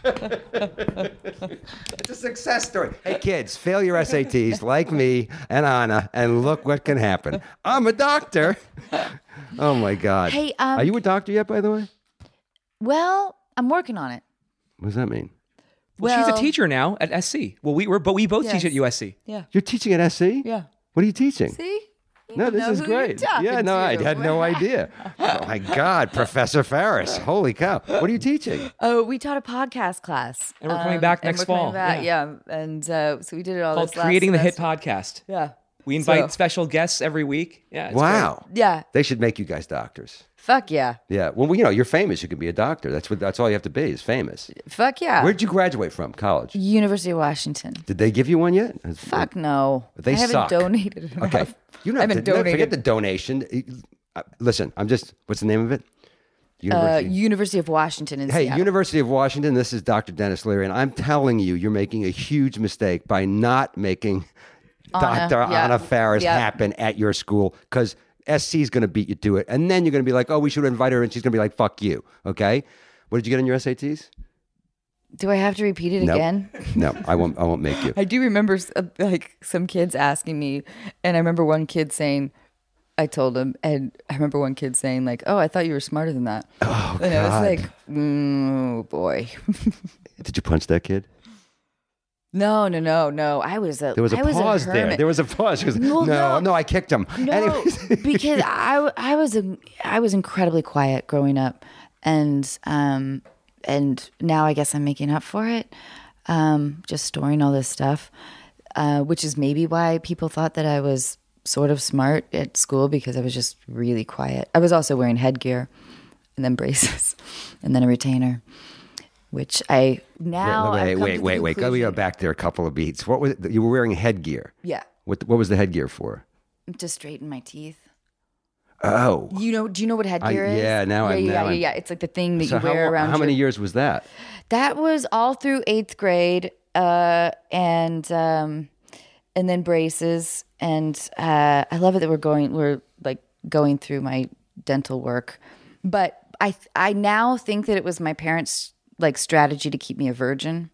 Speaker 4: It's a success story. Hey kids, fail your S A Ts like me and Anna, and look what can happen. I'm a doctor. Oh my God.
Speaker 5: Hey, um,
Speaker 4: are you a doctor yet? By the way,
Speaker 5: Well, I'm working on it.
Speaker 4: what does that mean?
Speaker 1: Well, she's
Speaker 5: Well-
Speaker 1: a teacher now at S C. Well, we were, but we both teach
Speaker 5: Yes.
Speaker 1: at U S C.
Speaker 5: Yeah.
Speaker 4: You're teaching at S C?
Speaker 5: Yeah.
Speaker 4: What are you teaching?
Speaker 5: See? You
Speaker 4: No,
Speaker 5: don't
Speaker 4: this
Speaker 5: know
Speaker 4: is
Speaker 5: who you're
Speaker 4: great.
Speaker 5: talking
Speaker 4: Yeah, no, I
Speaker 5: to.
Speaker 4: had no idea. Oh my God, Professor Ferris! Holy cow! What are you teaching?
Speaker 5: Oh, we taught a podcast class,
Speaker 1: And we're coming back
Speaker 5: and
Speaker 1: next
Speaker 5: we're coming
Speaker 1: fall.
Speaker 5: back,
Speaker 1: Yeah.
Speaker 5: yeah. and uh, so we did it all
Speaker 1: Called
Speaker 5: this last
Speaker 1: Creating the Hit
Speaker 5: semester.
Speaker 1: Podcast.
Speaker 5: Yeah,
Speaker 1: We invite
Speaker 5: So-
Speaker 1: special guests every week. Yeah. it's
Speaker 4: Wow.
Speaker 5: yeah.
Speaker 4: They should make you guys doctors.
Speaker 5: Fuck yeah,
Speaker 4: Yeah. Well, you know, you're famous. You can be a doctor. That's what. That's all you have to be is famous.
Speaker 5: fuck yeah.
Speaker 4: Where'd you graduate from? College?
Speaker 5: University of Washington.
Speaker 4: Did they give you one yet?
Speaker 5: Fuck no.
Speaker 4: They
Speaker 5: I haven't
Speaker 4: suck.
Speaker 5: donated enough.
Speaker 4: Okay. You don't
Speaker 5: I
Speaker 4: have
Speaker 5: haven't
Speaker 4: to no,
Speaker 5: donated.
Speaker 4: forget the donation. Uh, Listen, I'm just. What's the name of it?
Speaker 5: uh,
Speaker 4: University.
Speaker 5: University of Washington in
Speaker 4: Hey,
Speaker 5: Seattle.
Speaker 4: University of Washington, this is Doctor Dennis Leary, and I'm telling you, you're making a huge mistake by not making Doctor
Speaker 5: yeah.
Speaker 4: Anna Faris
Speaker 5: Yeah.
Speaker 4: happen at your school, because S C is going to beat you to it. And then you're going to be like, oh, we should invite her, and she's going to be like, fuck you. Okay? What did you get on your S A Ts?
Speaker 5: Do I have to repeat it
Speaker 4: Nope.
Speaker 5: again?
Speaker 4: No, I won't, I won't make you.
Speaker 5: I do remember uh, like some kids asking me, and I remember one kid saying, I told him, and I remember one kid saying like, "Oh, I thought you were smarter than that."
Speaker 4: Oh,
Speaker 5: and I was
Speaker 4: God.
Speaker 5: like, mm, "Oh boy."
Speaker 4: Did you punch that kid?
Speaker 5: No, no, no, no. I was a
Speaker 4: There was a
Speaker 5: I was
Speaker 4: pause there.
Speaker 5: hermit.
Speaker 4: There was a pause. She goes,
Speaker 5: Well,
Speaker 4: no,
Speaker 5: no.
Speaker 4: no, I kicked him.
Speaker 5: No,
Speaker 4: Anyways.
Speaker 5: because I I was a, I was incredibly quiet growing up, and um and now I guess I'm making up for it, um just storing all this stuff, uh, which is maybe why people thought that I was sort of smart at school, because I was just really quiet. I was also wearing headgear, and then braces, and then a retainer, which I now
Speaker 4: wait,
Speaker 5: I've
Speaker 4: wait,
Speaker 5: come
Speaker 4: wait,
Speaker 5: to the
Speaker 4: wait, wait. Go, we go
Speaker 5: conclusion-
Speaker 4: back there a couple of beats. What was it? You were wearing headgear?
Speaker 5: Yeah,
Speaker 4: What, what was the headgear for?
Speaker 5: to straighten my teeth.
Speaker 4: Oh.
Speaker 5: You know? Do you know what headgear is?
Speaker 4: yeah, now
Speaker 5: yeah,
Speaker 4: I-
Speaker 5: yeah,
Speaker 4: now
Speaker 5: yeah,
Speaker 4: I'm-
Speaker 5: yeah. It's like the thing that
Speaker 4: So
Speaker 5: you
Speaker 4: how,
Speaker 5: wear
Speaker 4: lo-
Speaker 5: around.
Speaker 4: how many
Speaker 5: your-
Speaker 4: years was that?
Speaker 5: That was all through eighth grade, uh, and um, and then braces. And uh, I love it that we're going, we're like going through my dental work. But I I now think that it was my parents' like strategy to keep me a virgin.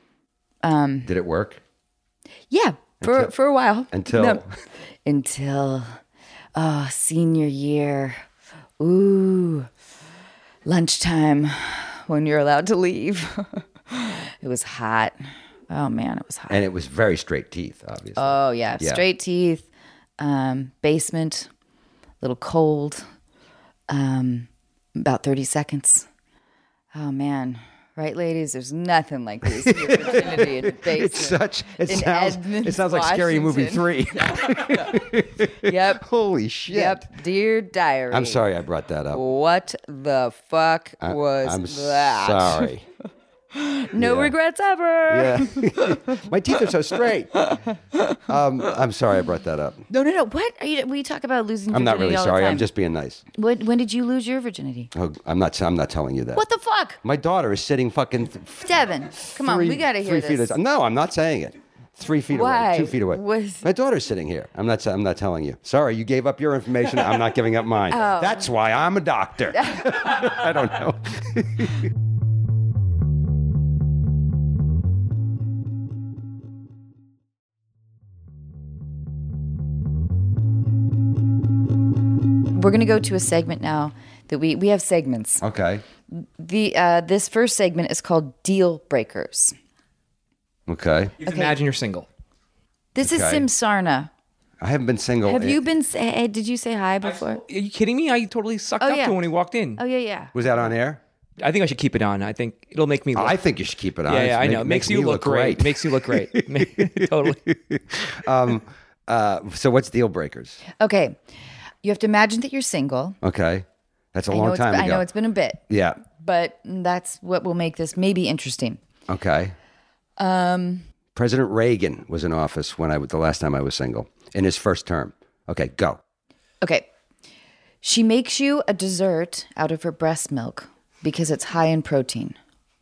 Speaker 4: Did it work?
Speaker 5: Yeah, for
Speaker 4: Until-
Speaker 5: for a while.
Speaker 4: until-
Speaker 5: until oh senior year. Ooh, lunchtime when you're allowed to leave. It was hot. Oh man, it was hot.
Speaker 4: And it was very straight teeth, obviously.
Speaker 5: Oh yeah,
Speaker 4: Yeah.
Speaker 5: straight teeth, um, basement, little cold, um, about thirty seconds. Oh man, right, ladies? There's nothing like losing your virginity in the basement.
Speaker 4: it's such. It
Speaker 5: in
Speaker 4: sounds.
Speaker 5: Edmonds,
Speaker 4: It sounds like Scary Movie
Speaker 5: Washington.
Speaker 4: Three.
Speaker 5: Yep.
Speaker 4: Holy shit.
Speaker 5: Yep. Dear diary.
Speaker 4: I'm sorry I brought that up.
Speaker 5: What the fuck
Speaker 4: I-
Speaker 5: was
Speaker 4: I'm
Speaker 5: that?
Speaker 4: sorry.
Speaker 5: No
Speaker 4: Yeah.
Speaker 5: regrets ever.
Speaker 4: Yeah. My teeth are so straight. Um, I'm sorry I brought that up.
Speaker 5: No, no, no. What are you? We talk about losing.
Speaker 4: I'm not
Speaker 5: virginity
Speaker 4: really
Speaker 5: all the
Speaker 4: sorry. I'm
Speaker 5: time.
Speaker 4: just being nice.
Speaker 5: When, when did you lose your virginity?
Speaker 4: Oh, I'm not. I'm not telling you that.
Speaker 5: What the fuck,
Speaker 4: My daughter is sitting fucking. th-
Speaker 5: Devin? Come on,
Speaker 4: three-
Speaker 5: we gotta hear
Speaker 4: three
Speaker 5: this.
Speaker 4: Feet. No, I'm not saying it. Three feet
Speaker 5: Why?
Speaker 4: away. Two feet away.
Speaker 5: Was-
Speaker 4: My daughter's sitting here. I'm not. I'm not telling you. Sorry, you gave up your information. I'm not giving up mine.
Speaker 5: Oh.
Speaker 4: That's why I'm a doctor. I don't know.
Speaker 5: We're gonna go to a segment now that we we have segments.
Speaker 4: Okay.
Speaker 5: The uh, this first segment is called Deal Breakers.
Speaker 4: Okay.
Speaker 1: You can imagine you're single.
Speaker 5: This is
Speaker 4: Okay.
Speaker 5: Sim Sarna.
Speaker 4: I haven't been single.
Speaker 5: Have
Speaker 4: in-
Speaker 5: you been? Say, hey, did you say hi before?
Speaker 1: Are you kidding me? I totally sucked
Speaker 5: Oh,
Speaker 1: up
Speaker 5: yeah.
Speaker 1: to him when he walked in.
Speaker 5: Oh yeah, yeah.
Speaker 4: Was that on air?
Speaker 1: I think I should keep it on. I think it'll make me look.
Speaker 4: I think you should keep it on.
Speaker 1: Yeah, yeah,
Speaker 4: It's
Speaker 1: I
Speaker 4: make-
Speaker 1: know. It makes, you
Speaker 4: me
Speaker 1: look great. Makes you look great. Totally.
Speaker 4: um, uh, so what's deal breakers?
Speaker 5: Okay. You have to imagine that you're single.
Speaker 4: Okay. That's a
Speaker 5: I know
Speaker 4: long
Speaker 5: it's
Speaker 4: time
Speaker 5: been,
Speaker 4: ago.
Speaker 5: I know it's been a bit,
Speaker 4: Yeah.
Speaker 5: but that's what will make this maybe interesting.
Speaker 4: Okay.
Speaker 5: Um,
Speaker 4: President Reagan was in office when I the last time I was single in his first term. Okay, go.
Speaker 5: okay. She makes you a dessert out of her breast milk because it's high in protein.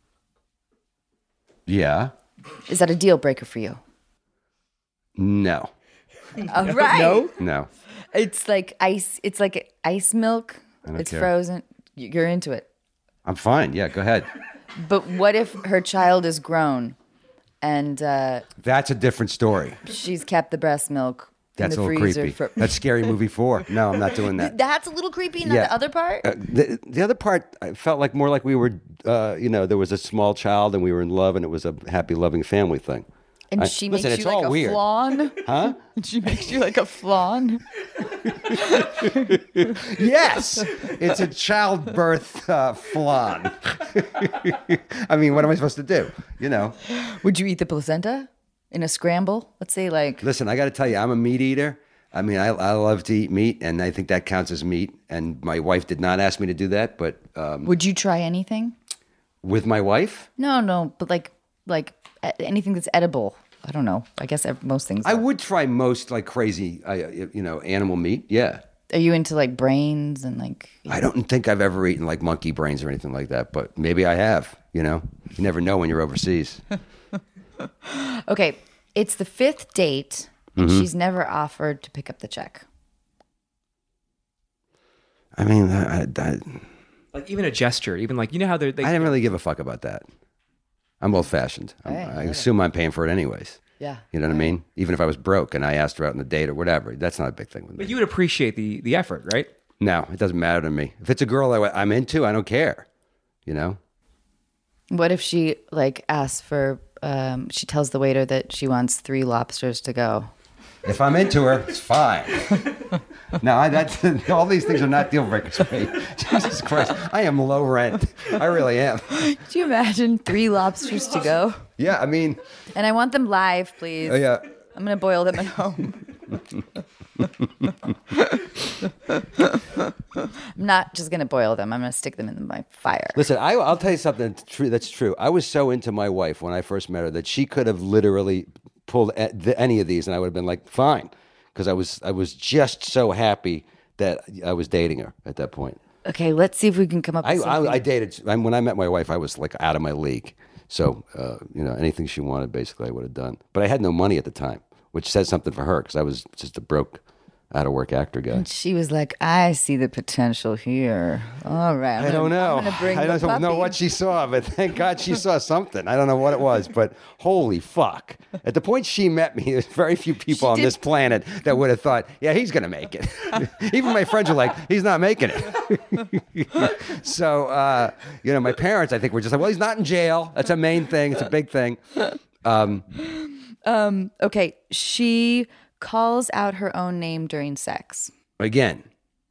Speaker 4: Yeah.
Speaker 5: Is that a deal breaker for you?
Speaker 4: No.
Speaker 5: All right.
Speaker 1: No?
Speaker 4: No.
Speaker 5: It's like ice. It's like ice milk.
Speaker 4: don't
Speaker 5: It's
Speaker 4: care.
Speaker 5: frozen. You're into it.
Speaker 4: I'm fine. Yeah, go ahead.
Speaker 5: But what if her child is grown and uh,
Speaker 4: That's a different story.
Speaker 5: she's kept the breast milk
Speaker 4: That's
Speaker 5: in
Speaker 4: a
Speaker 5: the
Speaker 4: little
Speaker 5: freezer
Speaker 4: creepy.
Speaker 5: for?
Speaker 4: That's Scary Movie four. No, I'm not doing that.
Speaker 5: That's a little creepy. Not
Speaker 4: Yeah.
Speaker 5: the other part.
Speaker 4: Uh, the, the other part, I felt like more like we were, uh, you know, there was a small child and we were in love and it was a happy, loving family thing.
Speaker 5: and
Speaker 4: I-
Speaker 5: she
Speaker 4: listen,
Speaker 5: makes
Speaker 4: it's
Speaker 5: you like
Speaker 4: all
Speaker 5: a
Speaker 4: weird.
Speaker 5: flan.
Speaker 4: Huh?
Speaker 5: She makes you like a flan.
Speaker 4: Yes, it's a childbirth uh, flan. I mean, what am I supposed to do? You know,
Speaker 5: Would you eat the placenta in a scramble? Let's say like
Speaker 4: listen, I got to tell you, I'm a meat eater. I mean, I, I love to eat meat, and I think that counts as meat. And my wife did not ask me to do that, but um,
Speaker 5: would you try anything?
Speaker 4: with my wife,
Speaker 5: No, no, but like like uh, anything that's edible. I don't know. I guess ev- most things.
Speaker 4: I
Speaker 5: are.
Speaker 4: would try most like crazy, uh, you know, animal meat. Yeah.
Speaker 5: Are you into like brains and like?
Speaker 4: I don't think I've ever eaten like monkey brains or anything like that, but maybe I have. You know, you never know when you're overseas.
Speaker 5: Okay, it's the fifth date, and
Speaker 4: Mm-hmm.
Speaker 5: she's never offered to pick up the check.
Speaker 4: I mean, I, I,
Speaker 1: Like even a gesture, even like, you know how they're, they,
Speaker 4: I didn't really give a fuck about that. I'm old fashioned.
Speaker 5: Right,
Speaker 4: I assume I'm paying for it anyways.
Speaker 5: Yeah.
Speaker 4: You know what I mean? Even if I was broke and I asked her out on a date or whatever, that's not a big thing with me.
Speaker 1: but you would appreciate the, the effort, right?
Speaker 4: No, it doesn't matter to me. If it's a girl I, I'm into, I don't care. You know?
Speaker 5: What if she like asks for? Um, she tells the waiter that she wants three lobsters to go.
Speaker 4: If I'm into her, it's fine. No, I, that's, all these things are not deal breakers for me. Jesus Christ. I am low rent. I really am.
Speaker 5: Could you imagine three lobsters to go?
Speaker 4: Yeah, I mean,
Speaker 5: And I want them live, please.
Speaker 4: oh, yeah.
Speaker 5: I'm gonna boil them at home. I'm not just gonna boil them. I'm gonna stick them in my fire.
Speaker 4: Listen, I, I'll tell you something true. That's true. I was so into my wife when I first met her that she could have literally pulled a- the- any of these, and I would have been like, fine, because I was I was just so happy that I was dating her at that point.
Speaker 5: Okay, let's see if we can come up
Speaker 4: I
Speaker 5: with something.
Speaker 4: I, I dated I, when I met my wife. I was like out of my league. So uh, you know, anything she wanted, basically, I would have done. But I had no money at the time, which says something for her because I was just a broke, out of work actor guy.
Speaker 5: She was like, I see the potential here. All right. I'm
Speaker 4: I don't
Speaker 5: gonna-
Speaker 4: know.
Speaker 5: I'm gonna bring
Speaker 4: I
Speaker 5: the
Speaker 4: don't know
Speaker 5: puppy.
Speaker 4: what she saw, but thank God she saw something. I don't know what it was, but holy fuck. At the point she met me, there's very few people
Speaker 5: She
Speaker 4: on
Speaker 5: did-
Speaker 4: this planet that would have thought, yeah, he's going to make it. Even my friends are like, he's not making it. So, uh, you know, my parents, I think, were just like, well, he's not in jail. That's a main thing. It's a big thing. Um,
Speaker 5: Okay, she calls out her own name during sex.
Speaker 4: again,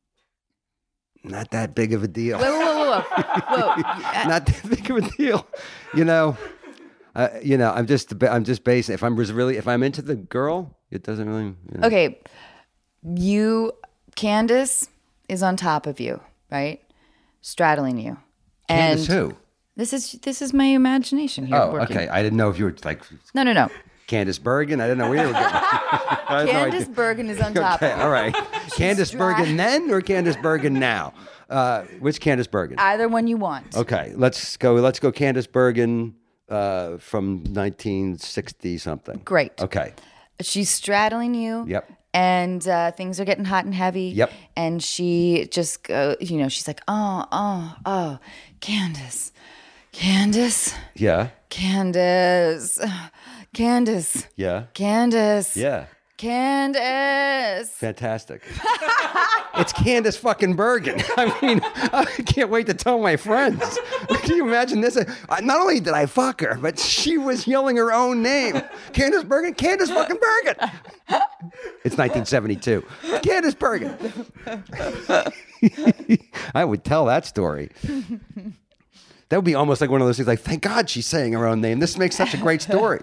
Speaker 4: not that big of a deal.
Speaker 5: Whoa, whoa, whoa, whoa, whoa!
Speaker 4: Not that big of a deal, you know. Uh, you know, I'm just, I'm just basing. If I'm really, if I'm into the girl, it doesn't really. You know.
Speaker 5: Okay, you, Candace is on top of you, right? Straddling you.
Speaker 4: Candace
Speaker 5: and
Speaker 4: who?
Speaker 5: This is this is my imagination here.
Speaker 4: Oh,
Speaker 5: working.
Speaker 4: okay. I didn't know if you were like
Speaker 5: No, no, no.
Speaker 4: Candace Bergen. I didn't know where you were going. I had no
Speaker 5: Candace
Speaker 4: idea.
Speaker 5: Bergen is on top.
Speaker 4: Okay,
Speaker 5: of you.
Speaker 4: all right. Candace
Speaker 5: dry.
Speaker 4: Bergen then or Candace Bergen now? Uh, which Candace Bergen?
Speaker 5: Either one you want.
Speaker 4: Okay, let's go. Let's go. Candace Bergen uh, from nineteen sixty something.
Speaker 5: Great.
Speaker 4: Okay.
Speaker 5: She's straddling you.
Speaker 4: Yep.
Speaker 5: And uh, things are getting hot and heavy.
Speaker 4: Yep.
Speaker 5: And she just, go, you know, she's like, oh, oh, oh, Candace, Candace,
Speaker 4: Yeah.
Speaker 5: Candace, Candace,
Speaker 4: Yeah.
Speaker 5: Candace,
Speaker 4: Yeah.
Speaker 5: Candace.
Speaker 4: Fantastic. It's Candace fucking Bergen. I mean, I can't wait to tell my friends. Can you imagine this? Uh, Not only did I fuck her, but she was yelling her own name. Candace Bergen, Candace fucking Bergen. It's nineteen seventy-two. Candace Bergen. I would tell that story. That would be almost like one of those things like, thank God she's saying her own name. This makes such a great story.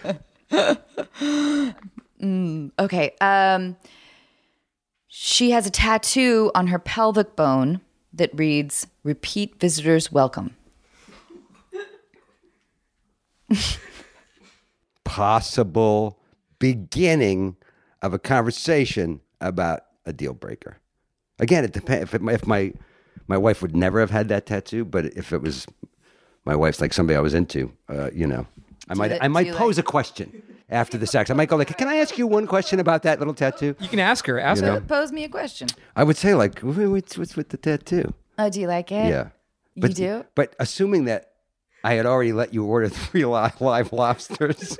Speaker 5: mm, okay. Um, she has a tattoo on her pelvic bone that reads, repeat visitors welcome.
Speaker 4: Possible beginning of a conversation about a deal breaker. Again, it depends. If, it, if my my wife would never have had that tattoo, but if it was my wife's like somebody I was into, uh, you know, I
Speaker 5: Do
Speaker 4: might
Speaker 5: you-
Speaker 4: I might
Speaker 5: do you
Speaker 4: pose
Speaker 5: like-
Speaker 4: a question after the sex. I might go like, "Can I ask you one question about that little tattoo?"
Speaker 1: You can ask her. Ask
Speaker 4: You know?
Speaker 1: her.
Speaker 5: Pose me a question.
Speaker 4: I would say like, "What's what's with the tattoo?"
Speaker 5: Oh, do you like it?
Speaker 4: Yeah,
Speaker 5: You
Speaker 4: but,
Speaker 5: do?
Speaker 4: But assuming that I had already let you order three live, live lobsters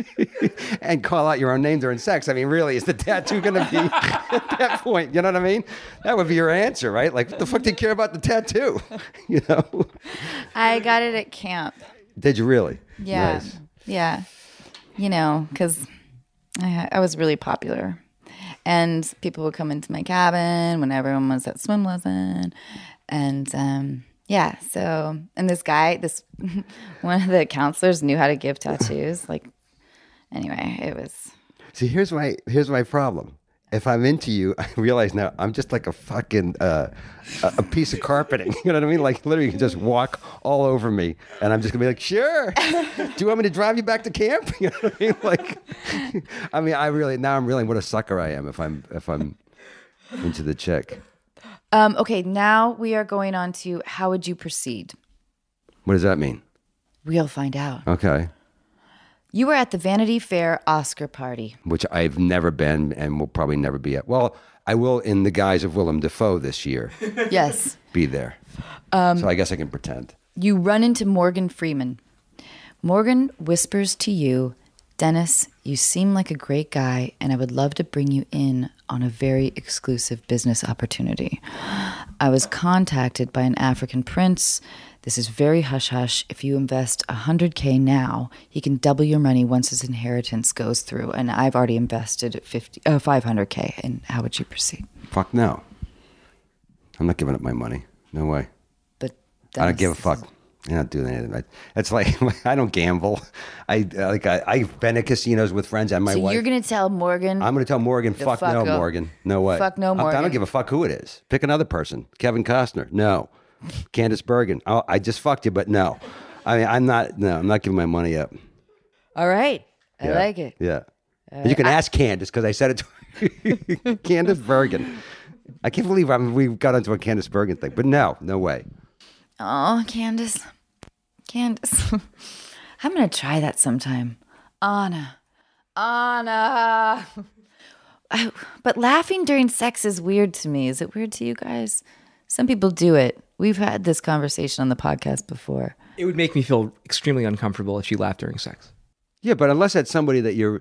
Speaker 4: and call out your own name during sex, I mean, really, is the tattoo going to be at that point? You know what I mean? That would be your answer, right? Like, what the fuck do you care about the tattoo? You know?
Speaker 5: I got it at camp.
Speaker 4: Did you really?
Speaker 5: Yeah.
Speaker 4: Nice.
Speaker 5: Yeah. You know, because I, I was really popular. And people would come into my cabin when everyone was at swim lesson. And um, yeah, so, and this guy, this one of the counselors knew how to give tattoos. Like, anyway, it was.
Speaker 4: See, here's my here's my problem. If I'm into you, I realize now I'm just like a fucking uh, a, a piece of carpeting. You know what I mean? Like literally, you can just walk all over me, and I'm just gonna be like, "Sure, do you want me to drive you back to camp?" You know what I mean? Like, I mean, I really now I'm realizing what a sucker I am if I'm if I'm into the chick.
Speaker 5: Um, okay, now we are going on to how would you proceed?
Speaker 4: What does that mean?
Speaker 5: We'll find out.
Speaker 4: Okay,
Speaker 5: You were at the Vanity Fair Oscar party.
Speaker 4: which I've never been and will probably never be at. Well, I will in the guise of Willem Dafoe this year
Speaker 5: Yes.
Speaker 4: be there. So I guess I can pretend.
Speaker 5: You run into Morgan Freeman. Morgan whispers to you, Dennis, you seem like a great guy, and I would love to bring you in on a very exclusive business opportunity. I was contacted by an African prince. This is very hush-hush. If you invest one hundred K now, he can double your money once his inheritance goes through, and I've already invested fifty, uh, five hundred K, and how would you proceed?
Speaker 4: Fuck no. I'm not giving up my money. No way.
Speaker 5: But
Speaker 4: I don't give a
Speaker 5: Dennis-
Speaker 4: fuck. I don't do anything. I- It's like I don't gamble. I like I, I've been at casinos with friends and my
Speaker 5: So
Speaker 4: wife.
Speaker 5: you're going to tell Morgan...
Speaker 4: I'm going to tell Morgan, fuck,
Speaker 5: fuck
Speaker 4: no,
Speaker 5: up.
Speaker 4: Morgan. No way.
Speaker 5: Fuck no,
Speaker 4: I- I
Speaker 5: Morgan.
Speaker 4: don't give a fuck who it is. Pick another person. Kevin Costner. No. Candace Bergen. Oh, I just fucked you, but no. I mean, I'm not. No, I'm not giving my money up.
Speaker 5: All right. I
Speaker 4: Yeah.
Speaker 5: like it.
Speaker 4: Yeah. And you can ask Candace because I said it to her. Candace Bergen. I can't believe I mean, we got onto a Candace Bergen thing, but no, no way.
Speaker 5: Oh, Candace. Candace. I'm going to try that sometime. Anna. Anna. I- but laughing during sex is weird to me. Is it weird to you guys? Some people do it. We've had this conversation on the podcast before.
Speaker 1: It would make me feel extremely uncomfortable if she laughed during sex.
Speaker 4: Yeah, but unless that's somebody that you're,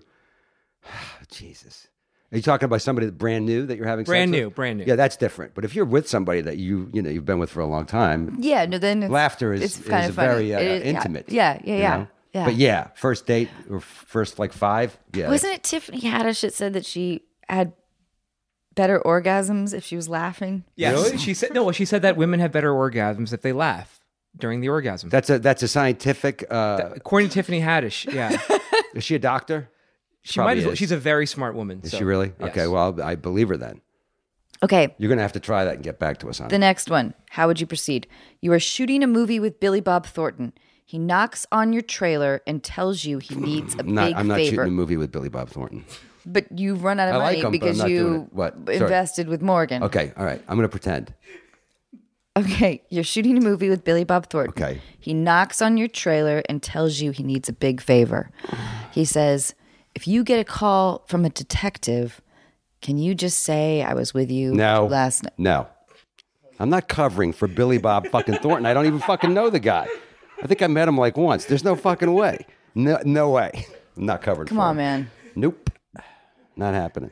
Speaker 4: Jesus, are you talking about somebody that's brand new that you're having
Speaker 1: Brand
Speaker 4: sex
Speaker 1: new,
Speaker 4: with?
Speaker 1: brand new.
Speaker 4: Yeah, that's different. But if you're with somebody that you you know you've been with for a long time,
Speaker 5: Yeah, no, then it's,
Speaker 4: laughter is
Speaker 5: it's
Speaker 4: is
Speaker 5: kind of funny.
Speaker 4: very uh,
Speaker 5: It is- yeah.
Speaker 4: intimate.
Speaker 5: Yeah, yeah,
Speaker 4: you
Speaker 5: yeah.
Speaker 4: know?
Speaker 5: yeah.
Speaker 4: But yeah, first date or first like five. Yeah,
Speaker 5: Wasn't it Tiffany Haddish that said that she had better orgasms if she was laughing?
Speaker 1: Yes,
Speaker 4: Really?
Speaker 1: she said no. Well, she said that women have better orgasms if they laugh during the orgasm.
Speaker 4: that's a that's a scientific. Uh,
Speaker 1: According to Tiffany Haddish, yeah,
Speaker 4: is she a doctor?
Speaker 1: she might
Speaker 4: Probably
Speaker 1: as well.
Speaker 4: is.
Speaker 1: She's a very smart woman.
Speaker 4: Is
Speaker 1: so,
Speaker 4: she really?
Speaker 1: yes.
Speaker 4: Okay, well I believe her then.
Speaker 5: Okay,
Speaker 4: You're gonna have to try that and get back to us on
Speaker 5: the
Speaker 4: it.
Speaker 5: next one. How would you proceed? You are shooting a movie with Billy Bob Thornton. He knocks on your trailer and tells you he needs a
Speaker 4: I'm not,
Speaker 5: big
Speaker 4: I'm not
Speaker 5: favor.
Speaker 4: shooting a movie with Billy Bob Thornton.
Speaker 5: But you've run out of
Speaker 4: I like
Speaker 5: money
Speaker 4: him, but I'm
Speaker 5: because
Speaker 4: not doing
Speaker 5: you
Speaker 4: it. What? Sorry.
Speaker 5: invested with Morgan.
Speaker 4: Okay, all right. I'm gonna pretend.
Speaker 5: Okay, you're shooting a movie with Billy Bob Thornton.
Speaker 4: Okay.
Speaker 5: He knocks on your trailer and tells you he needs a big favor. He says, if you get a call from a detective, can you just say I was with you
Speaker 4: No.
Speaker 5: last night?
Speaker 4: No. I'm not covering for Billy Bob fucking Thornton. I don't even fucking know the guy. I think I met him like once. There's no fucking way. No, no way. I'm not covered
Speaker 5: Come
Speaker 4: for
Speaker 5: on,
Speaker 4: him.
Speaker 5: man.
Speaker 4: Nope. Not happening.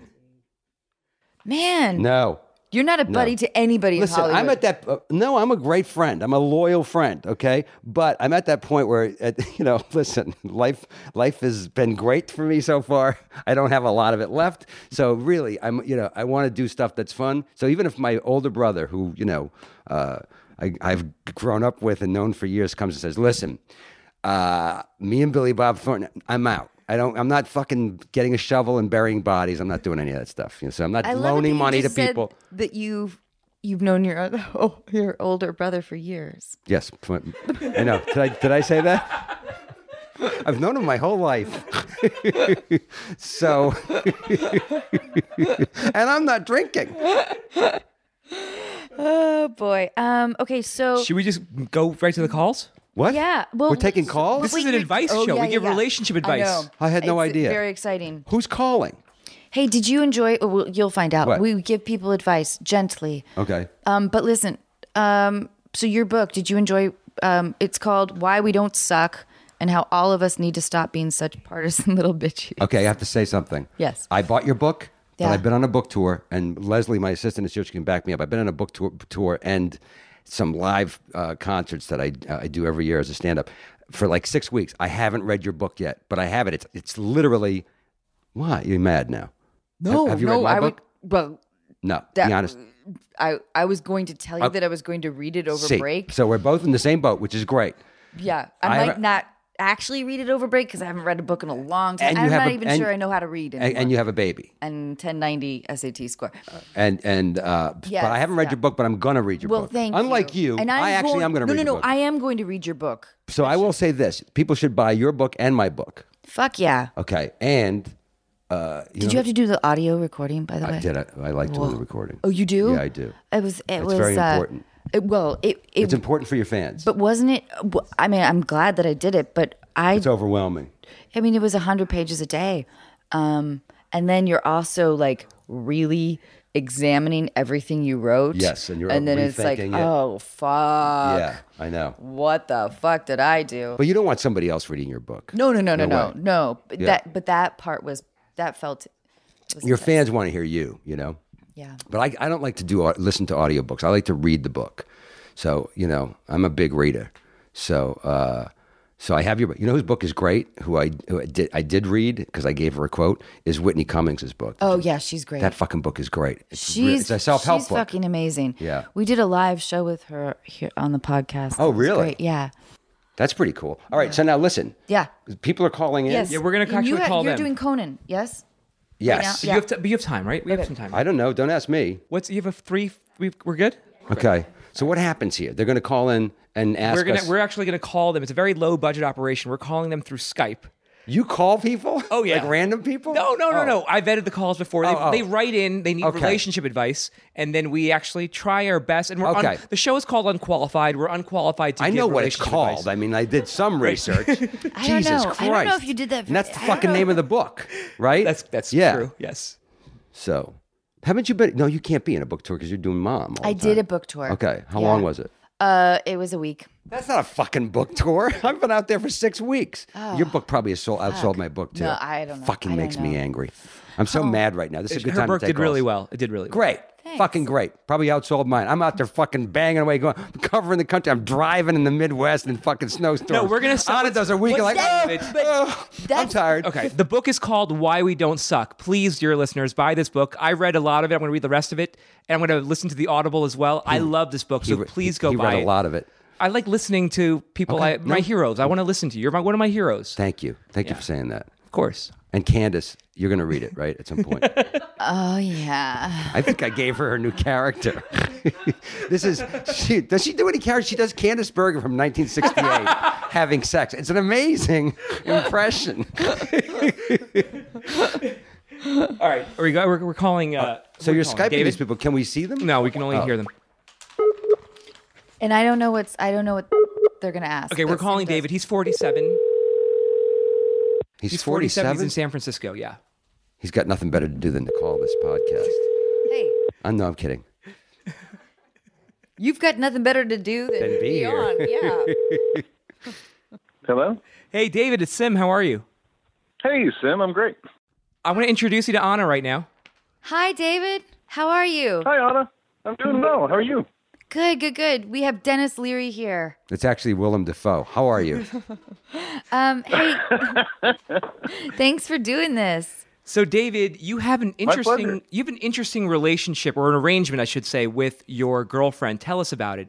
Speaker 5: Man,
Speaker 4: No.
Speaker 5: you're not a buddy to anybody
Speaker 4: Listen,
Speaker 5: in Hollywood.
Speaker 4: I'm at that. Uh, no, I'm a great friend. I'm a loyal friend. Okay, but I'm at that point where, uh, you know, listen, life life has been great for me so far. I don't have a lot of it left. So really, I'm, you know, I want to do stuff that's fun. So even if my older brother, who, you know, uh, I, I've grown up with and known for years comes and says, "Listen, uh, me and Billy Bob Thornton, I'm out. I don't. I'm not fucking getting a shovel and burying bodies. I'm not doing any of that stuff. You know, so I'm not
Speaker 5: I love it
Speaker 4: loaning
Speaker 5: that you
Speaker 4: money to
Speaker 5: just said
Speaker 4: people."
Speaker 5: that you've you've known your other, oh, your older brother for years.
Speaker 4: Yes, I know. Did I did I say that? I've known him my whole life. So, and I'm not drinking.
Speaker 5: Oh boy. Um. Okay. So
Speaker 1: Should we just go right to the calls?
Speaker 4: What?
Speaker 5: yeah. Well,
Speaker 4: We're taking calls?
Speaker 1: This
Speaker 5: wait,
Speaker 1: is an
Speaker 5: wait.
Speaker 1: advice
Speaker 5: Oh,
Speaker 1: show.
Speaker 5: yeah,
Speaker 1: we
Speaker 5: yeah,
Speaker 1: give
Speaker 5: yeah.
Speaker 1: relationship
Speaker 5: I
Speaker 1: advice.
Speaker 5: know.
Speaker 4: I had no
Speaker 5: It's
Speaker 4: idea.
Speaker 5: Very exciting.
Speaker 4: Who's calling?
Speaker 5: Hey, did you enjoy? Well, you'll find out.
Speaker 4: What?
Speaker 5: We give people advice gently.
Speaker 4: Okay.
Speaker 5: Um. But listen. Um. So your book, did you enjoy? Um. It's called "Why We Don't Suck" and how all of us need to stop being such partisan little bitches.
Speaker 4: Okay, I have to say something.
Speaker 5: Yes.
Speaker 4: I bought your book,
Speaker 5: Yeah.
Speaker 4: but I've been on a book tour, and Leslie, my assistant, is here. She can back me up. I've been on a book tour, tour and some live uh, concerts that I uh, I do every year as a stand-up for like six weeks. I haven't read your book yet, but I have it. It's it's literally. Why? You're mad now?
Speaker 5: No,
Speaker 4: Have, have you
Speaker 5: no,
Speaker 4: read my
Speaker 5: I
Speaker 4: book?
Speaker 5: would. Well,
Speaker 4: No,
Speaker 5: that,
Speaker 4: be honest.
Speaker 5: I I was going to tell you
Speaker 4: Uh,
Speaker 5: that I was going to read it over
Speaker 4: See,
Speaker 5: break.
Speaker 4: so we're both in the same boat, which is great.
Speaker 5: Yeah, I,
Speaker 4: I
Speaker 5: might
Speaker 4: haven't-
Speaker 5: not actually read it over break because I haven't read a book in a long time.
Speaker 4: And you
Speaker 5: I'm
Speaker 4: have
Speaker 5: not
Speaker 4: a-
Speaker 5: even
Speaker 4: and-
Speaker 5: sure I know how to read
Speaker 4: And,
Speaker 5: anymore.
Speaker 4: and you have a baby,
Speaker 5: and ten ninety S A T score.
Speaker 4: and and uh,
Speaker 5: Yes,
Speaker 4: but I haven't read
Speaker 5: yeah.
Speaker 4: your book, but I'm gonna read your
Speaker 5: Well,
Speaker 4: book.
Speaker 5: thank
Speaker 4: Unlike
Speaker 5: you.
Speaker 4: you,
Speaker 5: And
Speaker 4: I actually
Speaker 5: going,
Speaker 4: am gonna
Speaker 5: no,
Speaker 4: read
Speaker 5: no,
Speaker 4: your
Speaker 5: no.
Speaker 4: book.
Speaker 5: I am going to read your book.
Speaker 4: So I will say this: people should buy your book and my book.
Speaker 5: Fuck yeah!
Speaker 4: Okay, and uh, you
Speaker 5: Did
Speaker 4: know,
Speaker 5: you have to do the audio recording, by the way?
Speaker 4: I did. I, I like doing the recording.
Speaker 5: Oh, you do?
Speaker 4: Yeah, I do.
Speaker 5: It was. It
Speaker 4: It's
Speaker 5: was
Speaker 4: very
Speaker 5: uh,
Speaker 4: important.
Speaker 5: It, well, it. it
Speaker 4: It's important for your fans.
Speaker 5: But wasn't it? w- I mean, I'm glad that I did it, but I.
Speaker 4: It's overwhelming.
Speaker 5: I mean, it was a hundred pages a day, um, and then you're also like really examining everything you wrote.
Speaker 4: Yes, and you're
Speaker 5: and then it's like,
Speaker 4: rethinking it.
Speaker 5: oh fuck,
Speaker 4: Yeah, I know.
Speaker 5: what the fuck did I do?
Speaker 4: But you don't want somebody else reading your book.
Speaker 5: No, no, no, no,
Speaker 4: No
Speaker 5: no,
Speaker 4: way.
Speaker 5: no. But
Speaker 4: Yeah.
Speaker 5: that, but that part was that felt. Was
Speaker 4: Your
Speaker 5: intense.
Speaker 4: fans want to hear you. You know.
Speaker 5: Yeah.
Speaker 4: But I, I don't like to do au- listen to audiobooks. I like to read the book. So, you know, I'm a big reader. So, uh, so I have your book. You know whose book is great? Who I, who I did I did read because I gave her a quote is Whitney Cummings' book.
Speaker 5: Oh yeah, she's great.
Speaker 4: That fucking book is great. It's, re-
Speaker 5: she's
Speaker 4: it's a self-help
Speaker 5: she's
Speaker 4: book.
Speaker 5: fucking amazing.
Speaker 4: Yeah.
Speaker 5: We did a live show with her here on the podcast.
Speaker 4: Oh,
Speaker 5: It was
Speaker 4: really?
Speaker 5: great. Yeah.
Speaker 4: That's pretty cool. All right, so now listen.
Speaker 5: Yeah.
Speaker 4: People are calling in.
Speaker 5: Yes.
Speaker 1: Yeah, we're gonna
Speaker 5: And
Speaker 1: actually
Speaker 5: you ha-
Speaker 1: call
Speaker 5: You're
Speaker 1: them.
Speaker 5: doing Conan, yes?
Speaker 4: Yes.
Speaker 5: Yeah.
Speaker 1: You have to, but you have time, right? We have some time.
Speaker 4: I don't know. Don't ask me.
Speaker 1: What's you have a three? We, we're good.
Speaker 4: Okay. So what happens here? They're going to call in and ask
Speaker 1: We're gonna
Speaker 4: us.
Speaker 1: we're actually gonna call them. It's a very low budget operation. We're calling them through Skype.
Speaker 4: You call people?
Speaker 1: Oh yeah,
Speaker 4: Like random people?
Speaker 1: No, no, no,
Speaker 4: Oh.
Speaker 1: no. I vetted the calls before. They,
Speaker 4: Oh, oh.
Speaker 1: they write in. They need
Speaker 4: Okay.
Speaker 1: relationship advice, and then we actually try our best. And we're un-
Speaker 4: Okay.
Speaker 1: the show is called Unqualified. We're unqualified to
Speaker 4: I
Speaker 1: give
Speaker 4: know what it's
Speaker 1: relationship
Speaker 4: called.
Speaker 1: advice.
Speaker 4: I mean, I did some research.
Speaker 5: I don't
Speaker 4: Jesus
Speaker 5: know.
Speaker 4: Christ.
Speaker 5: I don't know if you did that.
Speaker 4: And that's the
Speaker 5: I don't
Speaker 4: fucking
Speaker 5: know.
Speaker 4: name of the book, right?
Speaker 1: That's that's
Speaker 4: yeah.
Speaker 1: true. Yes.
Speaker 4: So, haven't you been? No, you can't be in a book tour because you're doing mom. all
Speaker 5: I
Speaker 4: the
Speaker 5: did
Speaker 4: time.
Speaker 5: a book tour.
Speaker 4: Okay. How
Speaker 5: Yeah.
Speaker 4: long was it?
Speaker 5: Uh, it was a week.
Speaker 4: That's not a fucking book tour. I've been out there for six weeks. Your book probably has sold, outsold my book too.
Speaker 5: Oh, No, I don't know.
Speaker 4: Fucking
Speaker 5: I don't
Speaker 4: makes me
Speaker 5: know.
Speaker 4: angry. I'm so mad right now. This is a good
Speaker 1: Her
Speaker 4: time
Speaker 1: book
Speaker 4: to take
Speaker 1: did really
Speaker 4: calls.
Speaker 1: well. It did really well.
Speaker 4: Great.
Speaker 5: Thanks.
Speaker 4: Fucking great. Probably outsold mine. I'm out there fucking banging away, going, covering the country. I'm driving in the Midwest in fucking snowstorms.
Speaker 1: No, we're gonna sell
Speaker 4: Anna
Speaker 1: it-
Speaker 4: does a week.
Speaker 1: what's
Speaker 4: Like,
Speaker 1: that?
Speaker 4: oh,
Speaker 1: But-
Speaker 4: oh, I'm
Speaker 5: that's-
Speaker 4: tired.
Speaker 1: Okay, the book is called Why We Don't Suck. Please, dear listeners, buy this book. I read a lot of it. I'm going to read the rest of it, and I'm going to listen to the Audible as well. I love this book, so
Speaker 4: He re-
Speaker 1: please go
Speaker 4: he
Speaker 1: buy
Speaker 4: read
Speaker 1: it.
Speaker 4: a lot of it.
Speaker 1: I like listening to people,
Speaker 4: Okay,
Speaker 1: I, my
Speaker 4: no.
Speaker 1: heroes. I want to listen to you. You're my, one of my heroes.
Speaker 4: Thank you. Thank you
Speaker 1: Yeah.
Speaker 4: for saying that.
Speaker 1: Of course.
Speaker 4: And Candace, you're going to read it, right? At some point.
Speaker 5: Oh yeah.
Speaker 4: I think I gave her her new character. This is, she, does she do any character? She does Candace Bergen from nineteen sixty-eight having sex. It's an amazing impression.
Speaker 1: All right, we go, we're, we're calling. Uh,
Speaker 4: So
Speaker 1: we're
Speaker 4: you're
Speaker 1: calling
Speaker 4: Skyping
Speaker 1: David?
Speaker 4: these people. Can we see them?
Speaker 1: No, we can only
Speaker 4: Oh.
Speaker 1: hear them.
Speaker 5: And I don't know what's. I don't know what they're gonna ask.
Speaker 1: Okay, we're
Speaker 5: That's-
Speaker 1: calling
Speaker 5: that's-
Speaker 1: David. He's forty-seven.
Speaker 4: He's,
Speaker 1: He's forty-seven.
Speaker 4: forty-seven.
Speaker 1: He's in San Francisco. Yeah.
Speaker 4: He's got nothing better to do than to call this podcast.
Speaker 5: Hey,
Speaker 4: I know, I'm kidding.
Speaker 5: you've got nothing better to do than,
Speaker 4: Than be
Speaker 5: be
Speaker 4: here.
Speaker 5: on. Yeah.
Speaker 2: Hello?
Speaker 1: Hey, David, it's Sim. How are you?
Speaker 2: Hey, Sim, I'm great.
Speaker 1: I want to introduce you to Anna right now.
Speaker 5: Hi, David. How are you?
Speaker 2: Hi, Anna. I'm doing well. How are you?
Speaker 5: Good, good, good. We have Dennis Leary here.
Speaker 4: It's actually Willem Dafoe. How are you?
Speaker 5: Um, hey, thanks for doing this.
Speaker 1: So, David, you have an interesting
Speaker 2: pleasure.
Speaker 1: you have an interesting relationship or an arrangement, I should say, with your girlfriend. Tell us about it.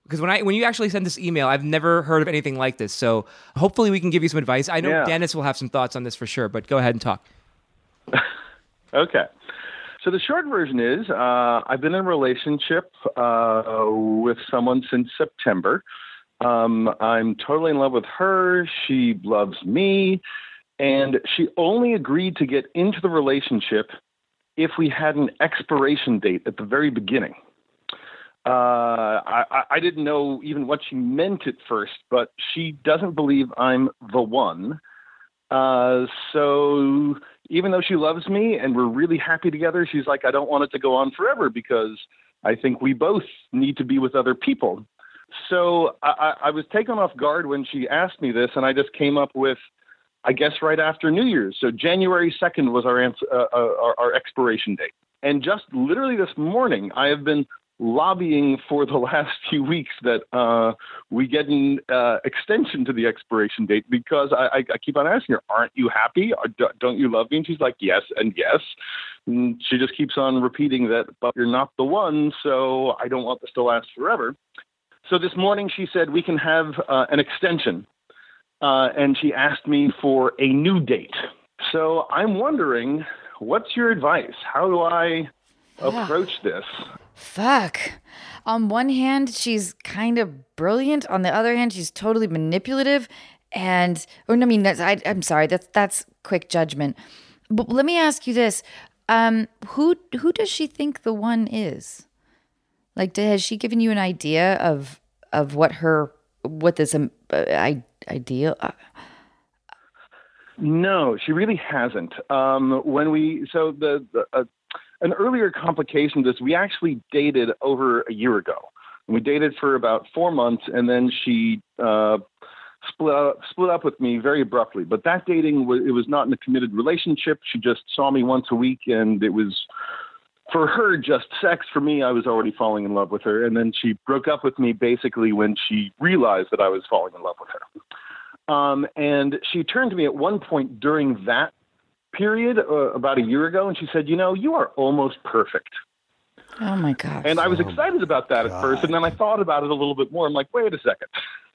Speaker 1: Because when I when you actually send this email, I've never heard of anything like this. So hopefully we can give you some advice. I know
Speaker 2: Yeah.
Speaker 1: Dennis will have some thoughts on this for sure, but go ahead and talk.
Speaker 2: Okay. So the short version is uh, I've been in a relationship uh, with someone since September. Um, I'm totally in love with her. She loves me. And she only agreed to get into the relationship if we had an expiration date at the very beginning. Uh, I, I didn't know even what she meant at first, but she doesn't believe I'm the one. Uh, so even though she loves me and we're really happy together, she's like, I don't want it to go on forever because I think we both need to be with other people. So I, I was taken off guard when she asked me this, and I just came up with, I guess, right after New Year's. So January second was our, ans- uh, our, our expiration date. And just literally this morning, I have been lobbying for the last few weeks that uh, we get an uh, extension to the expiration date because I, I, I keep on asking her, aren't you happy? Or don't you love me? And she's like, yes and yes. And she just keeps on repeating that, but you're not the one, so I don't want this to last forever. So this morning she said we can have uh, an extension, uh, and she asked me for a new date. So I'm wondering, what's your advice? How do I approach this?
Speaker 5: Fuck. On one hand, she's kind of brilliant. On the other hand, she's totally manipulative. And, or I mean, that's, I, I'm sorry, that's that's quick judgment. But let me ask you this: um, who who does she think the one is? Like, has she given you an idea of of what her what this um, uh, ideal? Uh,
Speaker 2: No, she really hasn't. Um, when we so the, the uh, an earlier complication to this, we actually dated over a year ago. We dated for about four months, and then she uh, split up, split up with me very abruptly. But that dating was it was not in a committed relationship. She just saw me once a week, and it was for her just sex. For me, I was already falling in love with her, and then she broke up with me basically when she realized that I was falling in love with her. Um, and she turned to me at one point during that period, uh, about a year ago, and she said, you know, you are almost perfect.
Speaker 5: oh my gosh.
Speaker 2: And I was
Speaker 4: Oh
Speaker 2: excited about that at first, and then I thought about it a little bit more. I'm like, wait a second.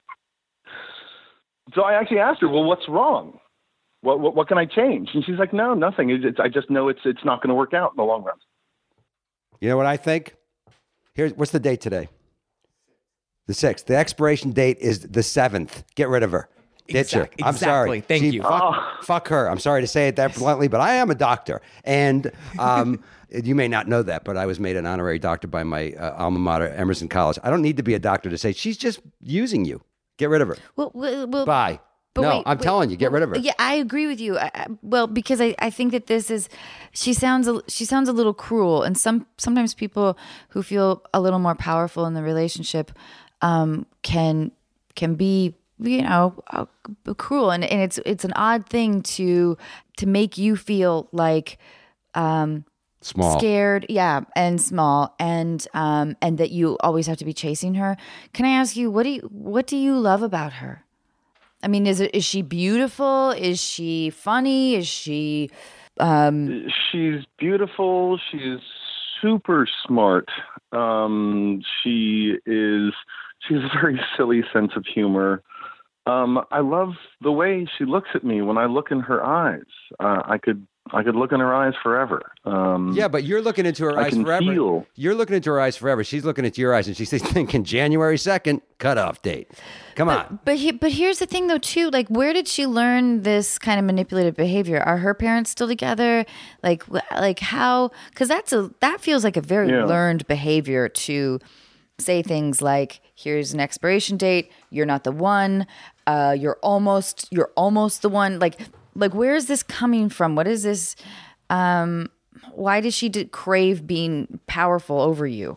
Speaker 2: So I actually asked her, well, what's wrong? What what, what can I change? And she's like, no, nothing. It's, it's, I just know it's it's not going to work out in the long run.
Speaker 4: You know what I think? Here's what's the date today? The sixth. The expiration date is the seventh. Get rid of her. Ditch her.
Speaker 1: Exact-
Speaker 4: I'm sorry.
Speaker 1: exactly. Thank
Speaker 4: She-
Speaker 1: you.
Speaker 4: Fuck,
Speaker 2: Oh.
Speaker 4: fuck her. I'm sorry to say it that bluntly, but I am a doctor. And um, you may not know that, but I was made an honorary doctor by my uh, alma mater, Emerson College. I don't need to be a doctor to say she's just using you. Get rid of her.
Speaker 5: well, well, well
Speaker 4: Bye.
Speaker 5: But
Speaker 4: no,
Speaker 5: wait,
Speaker 4: I'm
Speaker 5: wait,
Speaker 4: telling you, get
Speaker 5: well,
Speaker 4: rid of her.
Speaker 5: Yeah, I agree with you. I, I, well, because I, I think that this is, she sounds a, she sounds a little cruel, and some sometimes people who feel a little more powerful in the relationship um, can can be you know uh, cruel, and, and it's it's an odd thing to to make you feel like um,
Speaker 4: Small.
Speaker 5: scared, yeah, and small, and um, and that you always have to be chasing her. Can I ask you, what do you what do you love about her? I mean, is it is she beautiful? Is she funny? Is she? Um,
Speaker 2: She's beautiful. She's super smart. Um, she is. She has a very silly sense of humor. Um, I love the way she looks at me when I look in her eyes. Uh, I could. I could look in her eyes forever. Um,
Speaker 4: Yeah, but you're looking into her
Speaker 2: I
Speaker 4: eyes
Speaker 2: can
Speaker 4: forever.
Speaker 2: feel-
Speaker 4: You're looking into her eyes forever. She's looking into your eyes, and she's thinking January second cutoff date. Come on.
Speaker 5: but he, but here's the thing, though, too. Like, where did she learn this kind of manipulative behavior? Are her parents still together? Like, wh- like how? Because that's a that feels like a very
Speaker 2: Yeah.
Speaker 5: learned behavior to say things like, "Here's an expiration date. You're not the one. Uh, you're almost you're almost the one." Like. Like, where is this coming from? What is this? Um, why does she d- crave being powerful over you?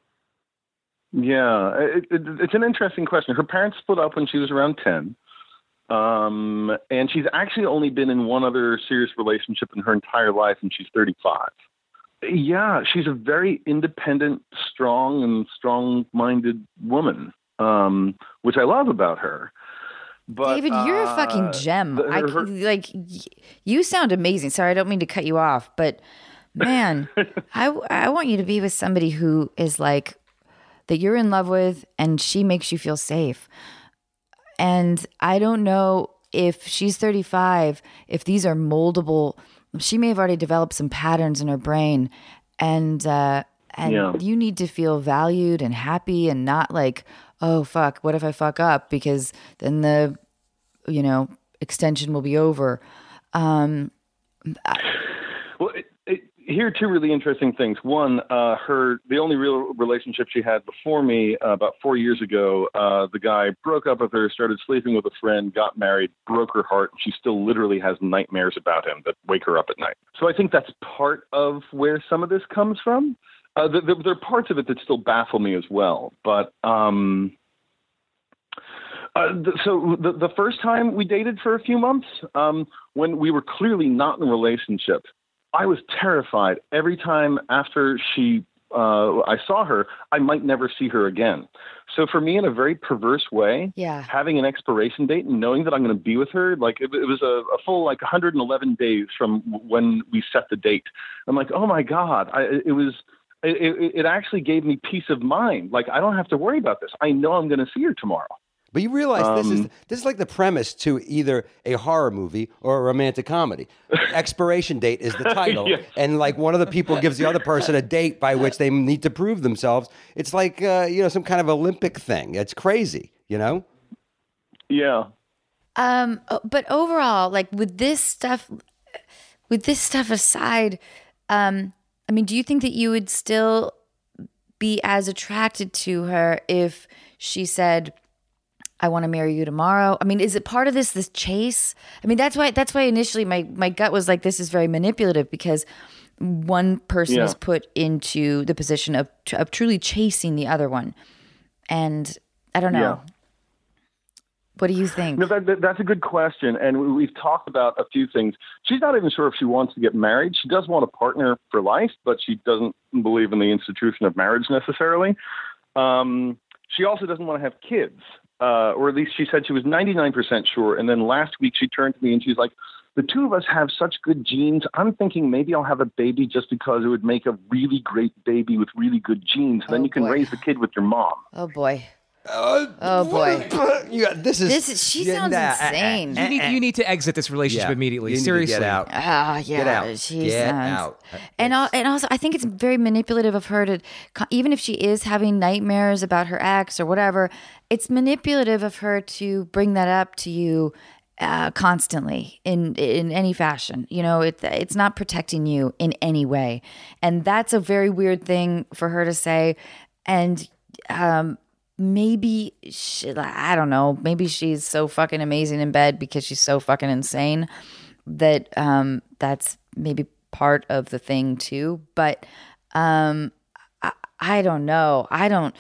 Speaker 2: Yeah, it, it, it's an interesting question. Her parents split up when she was around ten. Um, and she's actually only been in one other serious relationship in her entire life, and she's thirty-five. Yeah, she's a very independent, strong, and strong-minded woman, um, which I love about her. But,
Speaker 5: David, you're a fucking
Speaker 2: uh,
Speaker 5: gem.
Speaker 2: the-
Speaker 5: I
Speaker 2: her-
Speaker 5: like y- you sound amazing. Sorry, I don't mean to cut you off, but man, I I want you to be with somebody who is like that you're in love with, and she makes you feel safe. And I don't know if she's thirty-five, if these are moldable. She may have already developed some patterns in her brain, and uh, and
Speaker 2: Yeah.
Speaker 5: you need to feel valued and happy, and not like, oh fuck, what if I fuck up? Because then the, you know, extension will be over. Um, I,
Speaker 2: Well, it, it, here are two really interesting things. One, uh, her the only real relationship she had before me, uh, about four years ago, uh, the guy broke up with her, started sleeping with a friend, got married, broke her heart. She still literally has nightmares about him that wake her up at night. So I think that's part of where some of this comes from. Uh, the, the, there are parts of it that still baffle me as well. But um, uh, th- so the, the first time we dated for a few months, um, when we were clearly not in a relationship, I was terrified every time after she, uh, I saw her, I might never see her again. So for me, in a very perverse way,
Speaker 5: Yeah.
Speaker 2: having an expiration date and knowing that I'm going to be with her, like it, it was a, a full like one hundred eleven days from when we set the date. I'm like, oh my God, I, it was, it, it actually gave me peace of mind. Like, I don't have to worry about this. I know I'm going to see her tomorrow.
Speaker 4: But you realize this is
Speaker 2: Um,
Speaker 4: this is like the premise to either a horror movie or a romantic comedy. Expiration date is the title,
Speaker 2: Yes.
Speaker 4: and like one of the people gives the other person a date by which they need to prove themselves. It's like uh, you know some kind of Olympic thing. It's crazy, you know.
Speaker 2: Yeah.
Speaker 5: Um, o- but overall, like with this stuff, with this stuff aside, um, I mean, do you think that you would still be as attracted to her if she said, I want to marry you tomorrow? I mean, is it part of this, this chase? I mean, that's why, that's why initially my, my gut was like, this is very manipulative, because one person
Speaker 2: Yeah.
Speaker 5: is put into the position of, of truly chasing the other one. And I don't know.
Speaker 2: Yeah.
Speaker 5: What do you think?
Speaker 2: No, that, that, that's a good question. And we, we've talked about a few things. She's not even sure if she wants to get married. She does want a partner for life, but she doesn't believe in the institution of marriage necessarily. Um, she also doesn't want to have kids. Uh, or at least she said she was ninety-nine percent sure. And then last week she turned to me and she's like, the two of us have such good genes. I'm thinking maybe I'll have a baby just because it would make a really great baby with really good genes. And then
Speaker 5: Oh,
Speaker 2: you can
Speaker 5: boy.
Speaker 2: raise the kid with your mom.
Speaker 5: Oh boy.
Speaker 4: Uh,
Speaker 5: Oh, boy.
Speaker 4: You got- this is
Speaker 5: This is, she
Speaker 4: yeah,
Speaker 5: sounds
Speaker 4: nah, uh,
Speaker 5: insane.
Speaker 1: You need you need to exit this relationship
Speaker 4: yeah,
Speaker 1: immediately.
Speaker 4: you need to
Speaker 1: Seriously.
Speaker 4: get out.
Speaker 5: Ah, yeah,
Speaker 4: Get out.
Speaker 5: she
Speaker 4: Get
Speaker 5: sounds.
Speaker 4: out.
Speaker 5: And al- and also, I think it's very manipulative of her to, co- even if she is having nightmares about her ex or whatever, it's manipulative of her to bring that up to you uh, constantly in in any fashion. You know, it it's not protecting you in any way, and that's a very weird thing for her to say. And um, maybe she, I don't know. Maybe she's so fucking amazing in bed because she's so fucking insane that um, that's maybe part of the thing too. But um, I, I don't know. I don't.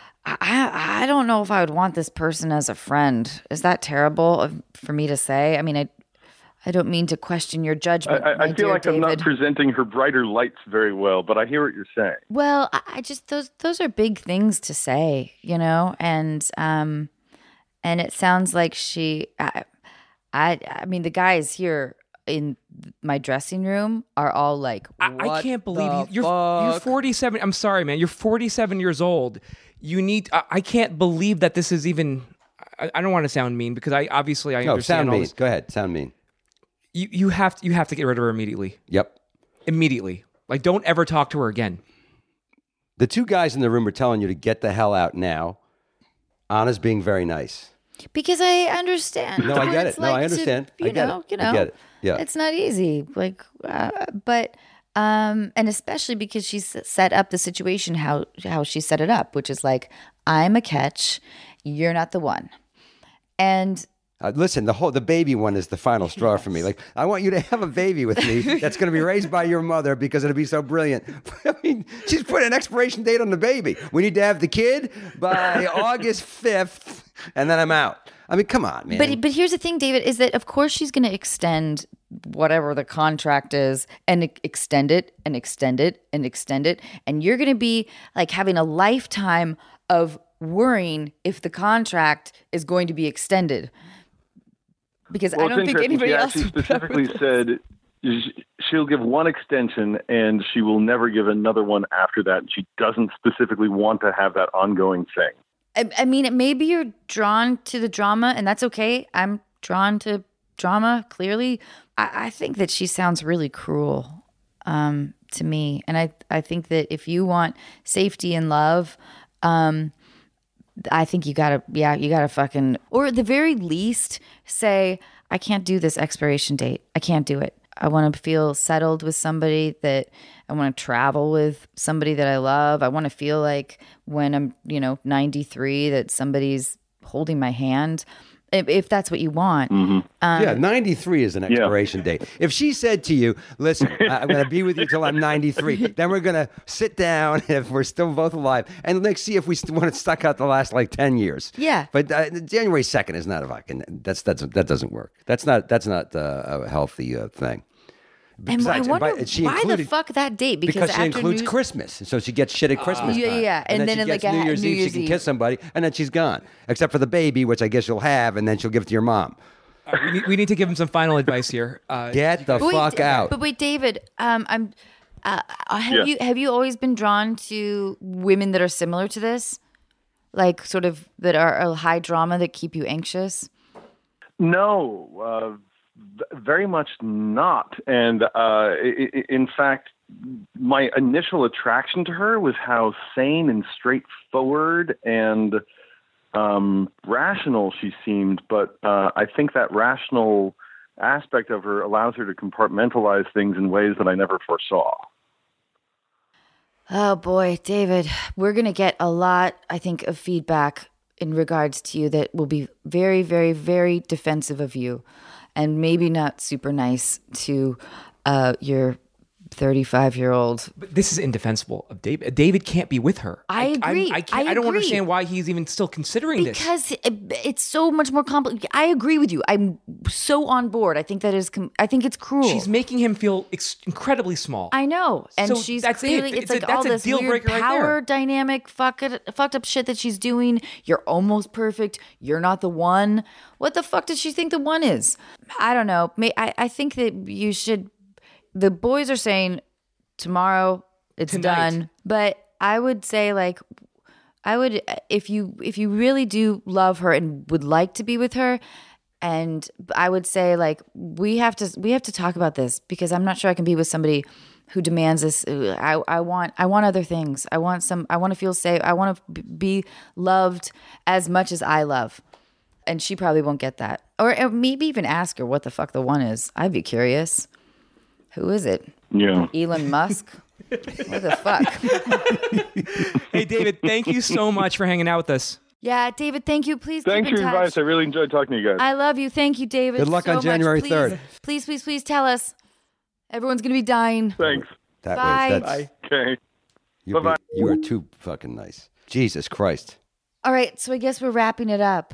Speaker 5: I I don't know if I would want this person as a friend. Is that terrible of- for me to say? I mean, I I don't mean to question your
Speaker 2: I,
Speaker 5: judgment.
Speaker 2: I,
Speaker 5: my
Speaker 2: I feel
Speaker 5: dear
Speaker 2: like I'm not
Speaker 5: David.
Speaker 2: presenting her brighter lights very well, but I hear what you're saying.
Speaker 5: Well, I I just those those are big things to say, you know, and um, and it sounds like she, I, I, I mean, the guys here in my dressing room are all like,
Speaker 1: I, I
Speaker 4: What
Speaker 1: can't believe
Speaker 4: the
Speaker 1: you, you're you're
Speaker 4: fuck?
Speaker 1: forty-seven. I'm sorry, man. You're forty-seven years old. You need. I, I can't believe that this is even. I, I don't want to sound mean because I obviously I
Speaker 4: No,
Speaker 1: understand
Speaker 4: sound
Speaker 1: all
Speaker 4: mean.
Speaker 1: this.
Speaker 4: Go ahead, sound mean.
Speaker 1: You you have to you have to get rid of her immediately.
Speaker 4: Yep.
Speaker 1: Immediately. Like, don't ever talk to her again.
Speaker 4: The two guys in the room are telling you to get the hell out now. Anna's being very nice.
Speaker 5: because I understand.
Speaker 4: No, I
Speaker 5: what
Speaker 4: get
Speaker 5: it's
Speaker 4: it. No, I
Speaker 5: to,
Speaker 4: understand.
Speaker 5: you
Speaker 4: I get
Speaker 5: know,
Speaker 4: it.
Speaker 5: you
Speaker 4: I
Speaker 5: know,
Speaker 4: get it. Yeah.
Speaker 5: it's not easy. Like, uh, but um, and especially because she's set up the situation how how she set it up, which is like, I'm a catch, you're not the one, and.
Speaker 4: Uh, listen, the whole the baby one is the final straw for me. Like, I want you to have a baby with me that's going to be raised by your mother because it'll be so brilliant. I mean, she's put an expiration date on the baby. We need to have the kid by August fifth, and then I'm out. I mean, come on, man.
Speaker 5: But but here's the thing, David, is that of course she's going to extend whatever the contract is and e- extend it and extend it and extend it, and you're going to be like having a lifetime of worrying if the contract is going to be extended. Because
Speaker 2: Well,
Speaker 5: I don't
Speaker 2: it's
Speaker 5: think
Speaker 2: interesting.
Speaker 5: anybody
Speaker 2: She
Speaker 5: else
Speaker 2: actually
Speaker 5: would put up
Speaker 2: specifically
Speaker 5: with this.
Speaker 2: said she'll give one extension and she will never give another one after that. She doesn't specifically want to have that ongoing thing.
Speaker 5: I, I mean, maybe you're drawn to the drama, and that's okay. I'm drawn to drama, clearly. I, I think that she sounds really cruel um, to me. And I, I think that if you want safety and love, um, I think you gotta, yeah, you gotta fucking, or at the very least, say, I can't do this expiration date. I can't do it. I want to feel settled with somebody that I want to travel with, somebody that I love. I want to feel like when I'm, you know, ninety-three, that somebody's holding my hand. If, if that's what you want.
Speaker 2: Mm-hmm.
Speaker 5: Um,
Speaker 4: yeah, ninety-three is an expiration yeah. date. If she said to you, listen, I'm going to be with you till I'm ninety-three, then we're going to sit down if we're still both alive and let's see if we st- want to stuck out the last like ten years.
Speaker 5: Yeah.
Speaker 4: But uh, January second is not a fucking, that's, that's, that doesn't work. That's not, that's not uh, a healthy uh, thing.
Speaker 5: And
Speaker 4: Besides,
Speaker 5: I wonder
Speaker 4: by, she
Speaker 5: why
Speaker 4: included,
Speaker 5: the fuck that date?
Speaker 4: Because, because she
Speaker 5: after
Speaker 4: includes
Speaker 5: New-
Speaker 4: Christmas, so she gets shit at Christmas
Speaker 5: uh, yeah,
Speaker 4: time.
Speaker 5: yeah,
Speaker 4: and,
Speaker 5: and
Speaker 4: then,
Speaker 5: then
Speaker 4: she
Speaker 5: like
Speaker 4: gets
Speaker 5: a,
Speaker 4: New Year's
Speaker 5: New
Speaker 4: Eve,
Speaker 5: Year's
Speaker 4: she can
Speaker 5: Eve.
Speaker 4: kiss somebody, and then she's gone, except for the baby, which I guess you'll have, and then she'll give it to your mom.
Speaker 1: Uh, we, need, we need to give him some final advice here. Uh,
Speaker 4: Get the
Speaker 5: but
Speaker 4: fuck
Speaker 5: wait,
Speaker 4: out.
Speaker 5: But wait, David, um, I'm. Uh, have
Speaker 2: Yeah.
Speaker 5: you have you always been drawn to women that are similar to this, like sort of that are, are high drama that keep you anxious?
Speaker 2: No, uh, very much not. And uh, I- I- in fact, my initial attraction to her was how sane and straightforward and um, rational she seemed. But uh, I think that rational aspect of her allows her to compartmentalize things in ways that I never foresaw.
Speaker 5: Oh boy, David, we're going to get a lot, I think, of feedback in regards to you that will be very, very, very defensive of you and maybe not super nice to uh, your thirty-five-year-old.
Speaker 1: But this is indefensible of David. David can't be with her.
Speaker 5: I agree.
Speaker 1: I, I, can't,
Speaker 5: I
Speaker 1: I don't
Speaker 5: agree.
Speaker 1: understand why he's even still considering this.
Speaker 5: Because it, it's so much more complicated. I agree with you. I'm so on board. I think that is, com- I think it's cruel.
Speaker 1: She's making him feel ex- incredibly small.
Speaker 5: I know. And
Speaker 1: So
Speaker 5: she's
Speaker 1: that's it.
Speaker 5: clearly,
Speaker 1: It's
Speaker 5: it's,
Speaker 1: a-
Speaker 5: like
Speaker 1: that's
Speaker 5: all
Speaker 1: a
Speaker 5: this
Speaker 1: deal
Speaker 5: weird
Speaker 1: breaker right
Speaker 5: power
Speaker 1: there.
Speaker 5: dynamic, fuck it, fucked up shit that she's doing. You're almost perfect. You're not the one. What the fuck does she think the one is? I don't know. May, I, I think that you should, the boys are saying tomorrow it's
Speaker 1: Tonight.
Speaker 5: done. But I would say like, I would, if you, if you really do love her and would like to be with her, and I would say like, we have to, we have to talk about this because I'm not sure I can be with somebody who demands this. I, I want, I want other things. I want some, I want to feel safe. I want to be loved as much as I love. And she probably won't get that. Or maybe even ask her what the fuck the one is. I'd be curious. Who is it?
Speaker 2: Yeah.
Speaker 5: Elon Musk? What the fuck?
Speaker 1: Hey, David, thank you so much for hanging out with us.
Speaker 5: Yeah, David, thank you. Please
Speaker 2: Thanks
Speaker 5: keep
Speaker 2: for
Speaker 5: in
Speaker 2: your
Speaker 5: touch.
Speaker 2: advice. I really enjoyed talking to you guys.
Speaker 5: I love you. Thank you, David.
Speaker 4: Good luck
Speaker 5: so
Speaker 4: on January
Speaker 5: much.
Speaker 4: third.
Speaker 5: Please, please, please, please tell us. Everyone's going to be dying.
Speaker 2: Thanks.
Speaker 4: That
Speaker 5: Bye.
Speaker 4: was, that's,
Speaker 2: Okay.
Speaker 4: you're
Speaker 2: Bye-bye.
Speaker 4: be- you are too fucking nice. Jesus Christ.
Speaker 5: All right, so I guess we're wrapping it up.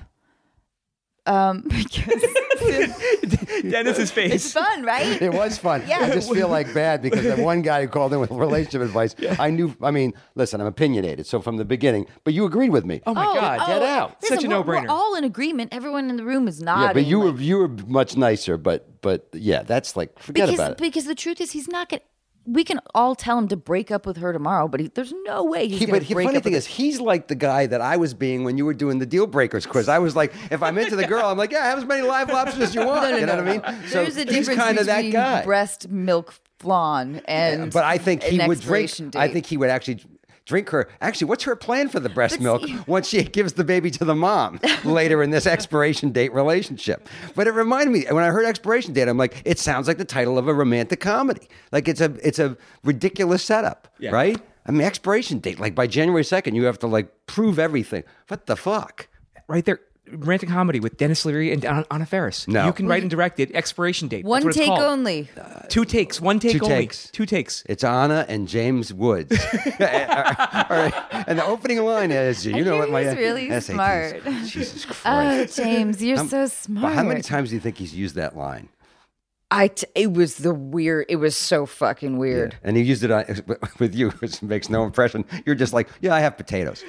Speaker 5: Um, because
Speaker 1: Dennis's face.
Speaker 5: it's fun, right?
Speaker 4: It was fun.
Speaker 5: Yeah.
Speaker 4: I just feel like bad because that one guy who called in with relationship advice, I knew, I mean, listen, I'm opinionated. So from the beginning, but you agreed with me.
Speaker 1: Oh my God.
Speaker 4: Get out.
Speaker 5: Listen,
Speaker 1: Such a
Speaker 5: we're-
Speaker 1: no-brainer.
Speaker 5: We're all in agreement. Everyone in the room is nodding.
Speaker 4: Yeah, but you were
Speaker 5: like-
Speaker 4: you were much nicer, but but yeah, that's like forget
Speaker 5: because,
Speaker 4: about it.
Speaker 5: Because the truth is, he's not going to. We can all tell him to break up with her tomorrow, but he, there's no way he's
Speaker 4: He,
Speaker 5: going
Speaker 4: but
Speaker 5: to
Speaker 4: the
Speaker 5: break
Speaker 4: funny
Speaker 5: up
Speaker 4: thing
Speaker 5: with
Speaker 4: is, he's like the guy that I was being when you were doing the deal breakers quiz. I was like, if I'm into the girl, I'm like, yeah, have as many live lobsters as you want.
Speaker 5: No, no,
Speaker 4: you know
Speaker 5: no.
Speaker 4: what I mean? So
Speaker 5: There's a
Speaker 4: he's
Speaker 5: difference
Speaker 4: kind of that
Speaker 5: between
Speaker 4: guy.
Speaker 5: breast milk flan and
Speaker 4: but I think he
Speaker 5: an
Speaker 4: would drink.
Speaker 5: expiration
Speaker 4: I
Speaker 5: date.
Speaker 4: think he would actually drink her. Actually, what's her plan for the breast
Speaker 5: But
Speaker 4: milk
Speaker 5: see-
Speaker 4: once she gives the baby to the mom later in this expiration date relationship? But it reminded me when I heard expiration date, I'm like, it sounds like the title of a romantic comedy. Like it's a it's a ridiculous setup,
Speaker 1: Yeah.
Speaker 4: right? I mean, expiration date. Like by January second, you have to like prove everything. What the fuck?
Speaker 1: Right there. Romantic comedy with Dennis Leary and Anna Anna Faris.
Speaker 4: No.
Speaker 1: You can write and direct it. Expiration date.
Speaker 5: one
Speaker 1: That's what it's
Speaker 5: take
Speaker 1: called.
Speaker 5: only.
Speaker 1: Two takes. One take
Speaker 4: Two
Speaker 1: only.
Speaker 4: takes.
Speaker 1: Two takes.
Speaker 4: It's Anna and James Woods. All right. And the opening line is, you
Speaker 5: I
Speaker 4: know
Speaker 5: hear
Speaker 4: what my
Speaker 5: he's really
Speaker 4: S A Ts.
Speaker 5: smart.
Speaker 4: Jesus
Speaker 5: Oh,
Speaker 4: Christ.
Speaker 5: James, you're
Speaker 4: How-
Speaker 5: so
Speaker 4: but
Speaker 5: smart.
Speaker 4: how many times do you think he's used that line?
Speaker 5: I t- it was the weird. It was so fucking weird.
Speaker 4: Yeah. And he used it on, with you, which makes no impression. You're just like, yeah, I have potatoes.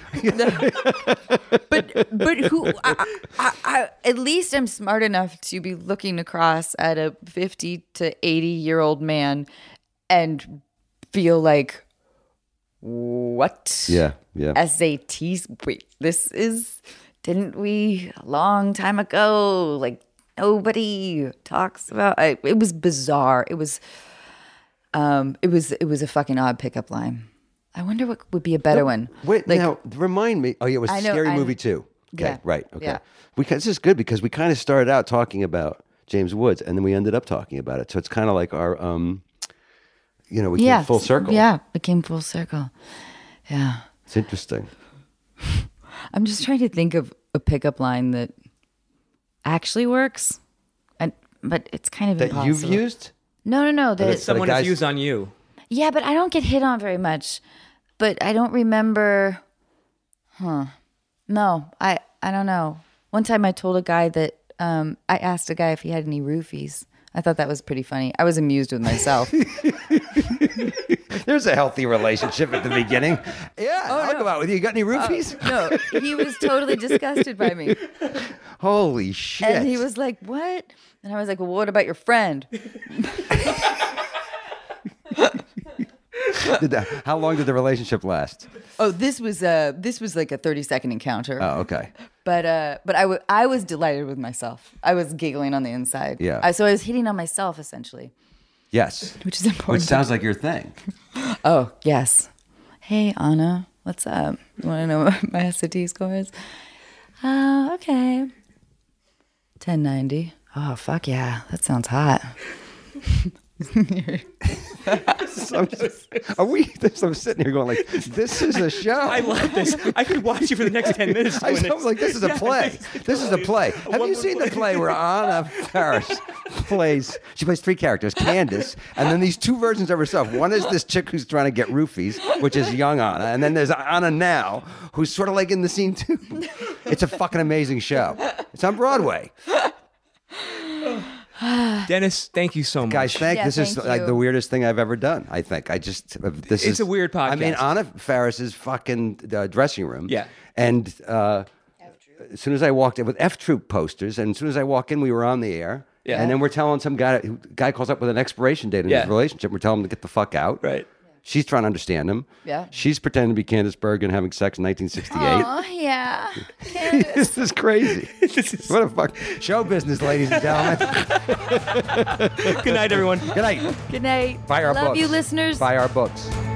Speaker 5: but but who? I, I, I, at least I'm smart enough to be looking across at a fifty to eighty year old man and feel like, what?
Speaker 4: Yeah, yeah.
Speaker 5: S A Ts. Wait, this is. Didn't we a long time ago? Like. Nobody talks about I, it. Was bizarre. It was, um, it was, it was a fucking odd pickup line. I wonder what would be a better one.
Speaker 4: Wait,
Speaker 5: like,
Speaker 4: now remind me. Oh, yeah, it was
Speaker 5: I
Speaker 4: a
Speaker 5: know,
Speaker 4: Scary
Speaker 5: I-
Speaker 4: Movie too. Okay,
Speaker 5: Yeah,
Speaker 4: right. Okay,
Speaker 5: yeah.
Speaker 4: we this is good because we kind of started out talking about James Woods, and then we ended up talking about it. So it's kind of like our, um, you know, we came
Speaker 5: yeah,
Speaker 4: full circle.
Speaker 5: Yeah, it came full circle. Yeah,
Speaker 4: It's interesting.
Speaker 5: I'm just trying to think of a pickup line that actually works, and but it's kind of
Speaker 4: That
Speaker 5: impossible.
Speaker 4: you've used?
Speaker 5: No, no, no. That
Speaker 4: it's-
Speaker 1: Someone
Speaker 4: guys-
Speaker 1: has used on you.
Speaker 5: yeah, but I don't get hit on very much. But I don't remember. Huh? No, I I don't know. One time I told a guy that um, I asked a guy if he had any roofies. I thought that was pretty funny. I was amused with myself.
Speaker 4: There's a healthy relationship at the beginning. Yeah, I'll go out with you. You got any roofies?
Speaker 5: No, he was totally disgusted by me.
Speaker 4: Holy shit.
Speaker 5: And he was like, "What?" And I was like, "Well, what about your friend?"
Speaker 4: Did that, how long did the relationship last?
Speaker 5: Oh, this was uh this was like a thirty second encounter.
Speaker 4: Oh, okay.
Speaker 5: But uh but I, w- I was delighted with myself. I was giggling on the inside.
Speaker 4: Yeah.
Speaker 5: I, so I was hitting on myself essentially,
Speaker 4: Yes.
Speaker 5: which is important.
Speaker 4: Which sounds like your thing.
Speaker 5: Oh, yes. Hey, Anna, what's up? You want to know what my S A T score is? Uh, okay. ten ninety. Oh, fuck yeah. That sounds hot.
Speaker 4: So I'm just- are we? I'm sitting here going like, this is a show.
Speaker 1: I love this. I could watch you for the next ten minutes.
Speaker 4: I
Speaker 1: doing
Speaker 4: was
Speaker 1: this.
Speaker 4: like, this is a
Speaker 1: Yeah,
Speaker 4: play. This is a play. Have you
Speaker 1: one-woman
Speaker 4: seen the
Speaker 1: play.
Speaker 4: play where Anna Faris plays? She plays three characters: Candace, and then these two versions of herself. One is this chick who's trying to get roofies, which is young Anna, and then there's Anna now, who's sort of like in the scene too. It's a fucking amazing show. It's on Broadway,
Speaker 1: Dennis, thank you so much.
Speaker 4: guys. Thank.
Speaker 5: Yeah,
Speaker 4: this is
Speaker 5: thank
Speaker 4: like
Speaker 5: you.
Speaker 4: the weirdest thing I've ever done. I think I just this
Speaker 1: It's
Speaker 4: is
Speaker 1: a weird
Speaker 4: I mean,
Speaker 1: podcast.
Speaker 4: Anna Faris's fucking uh, dressing room.
Speaker 1: Yeah.
Speaker 4: and. uh As soon as I walked in with F Troop posters, and as soon as I walk in, we were on the air.
Speaker 1: Yeah.
Speaker 4: And then we're telling some guy, who- guy calls up with an expiration date in
Speaker 1: Yeah.
Speaker 4: his relationship. We're telling him to get the fuck out.
Speaker 1: Right.
Speaker 4: She's trying to understand him.
Speaker 5: Yeah.
Speaker 4: She's pretending to be Candace Bergen having sex in nineteen sixty-eight.
Speaker 5: Oh, yeah.
Speaker 4: This is crazy.
Speaker 1: This is-
Speaker 4: What a fuck. Show business, ladies and gentlemen.
Speaker 1: Good night, everyone.
Speaker 4: Good night.
Speaker 5: Good night.
Speaker 4: Buy our
Speaker 5: Love
Speaker 4: books.
Speaker 5: you, listeners.
Speaker 4: Buy our books.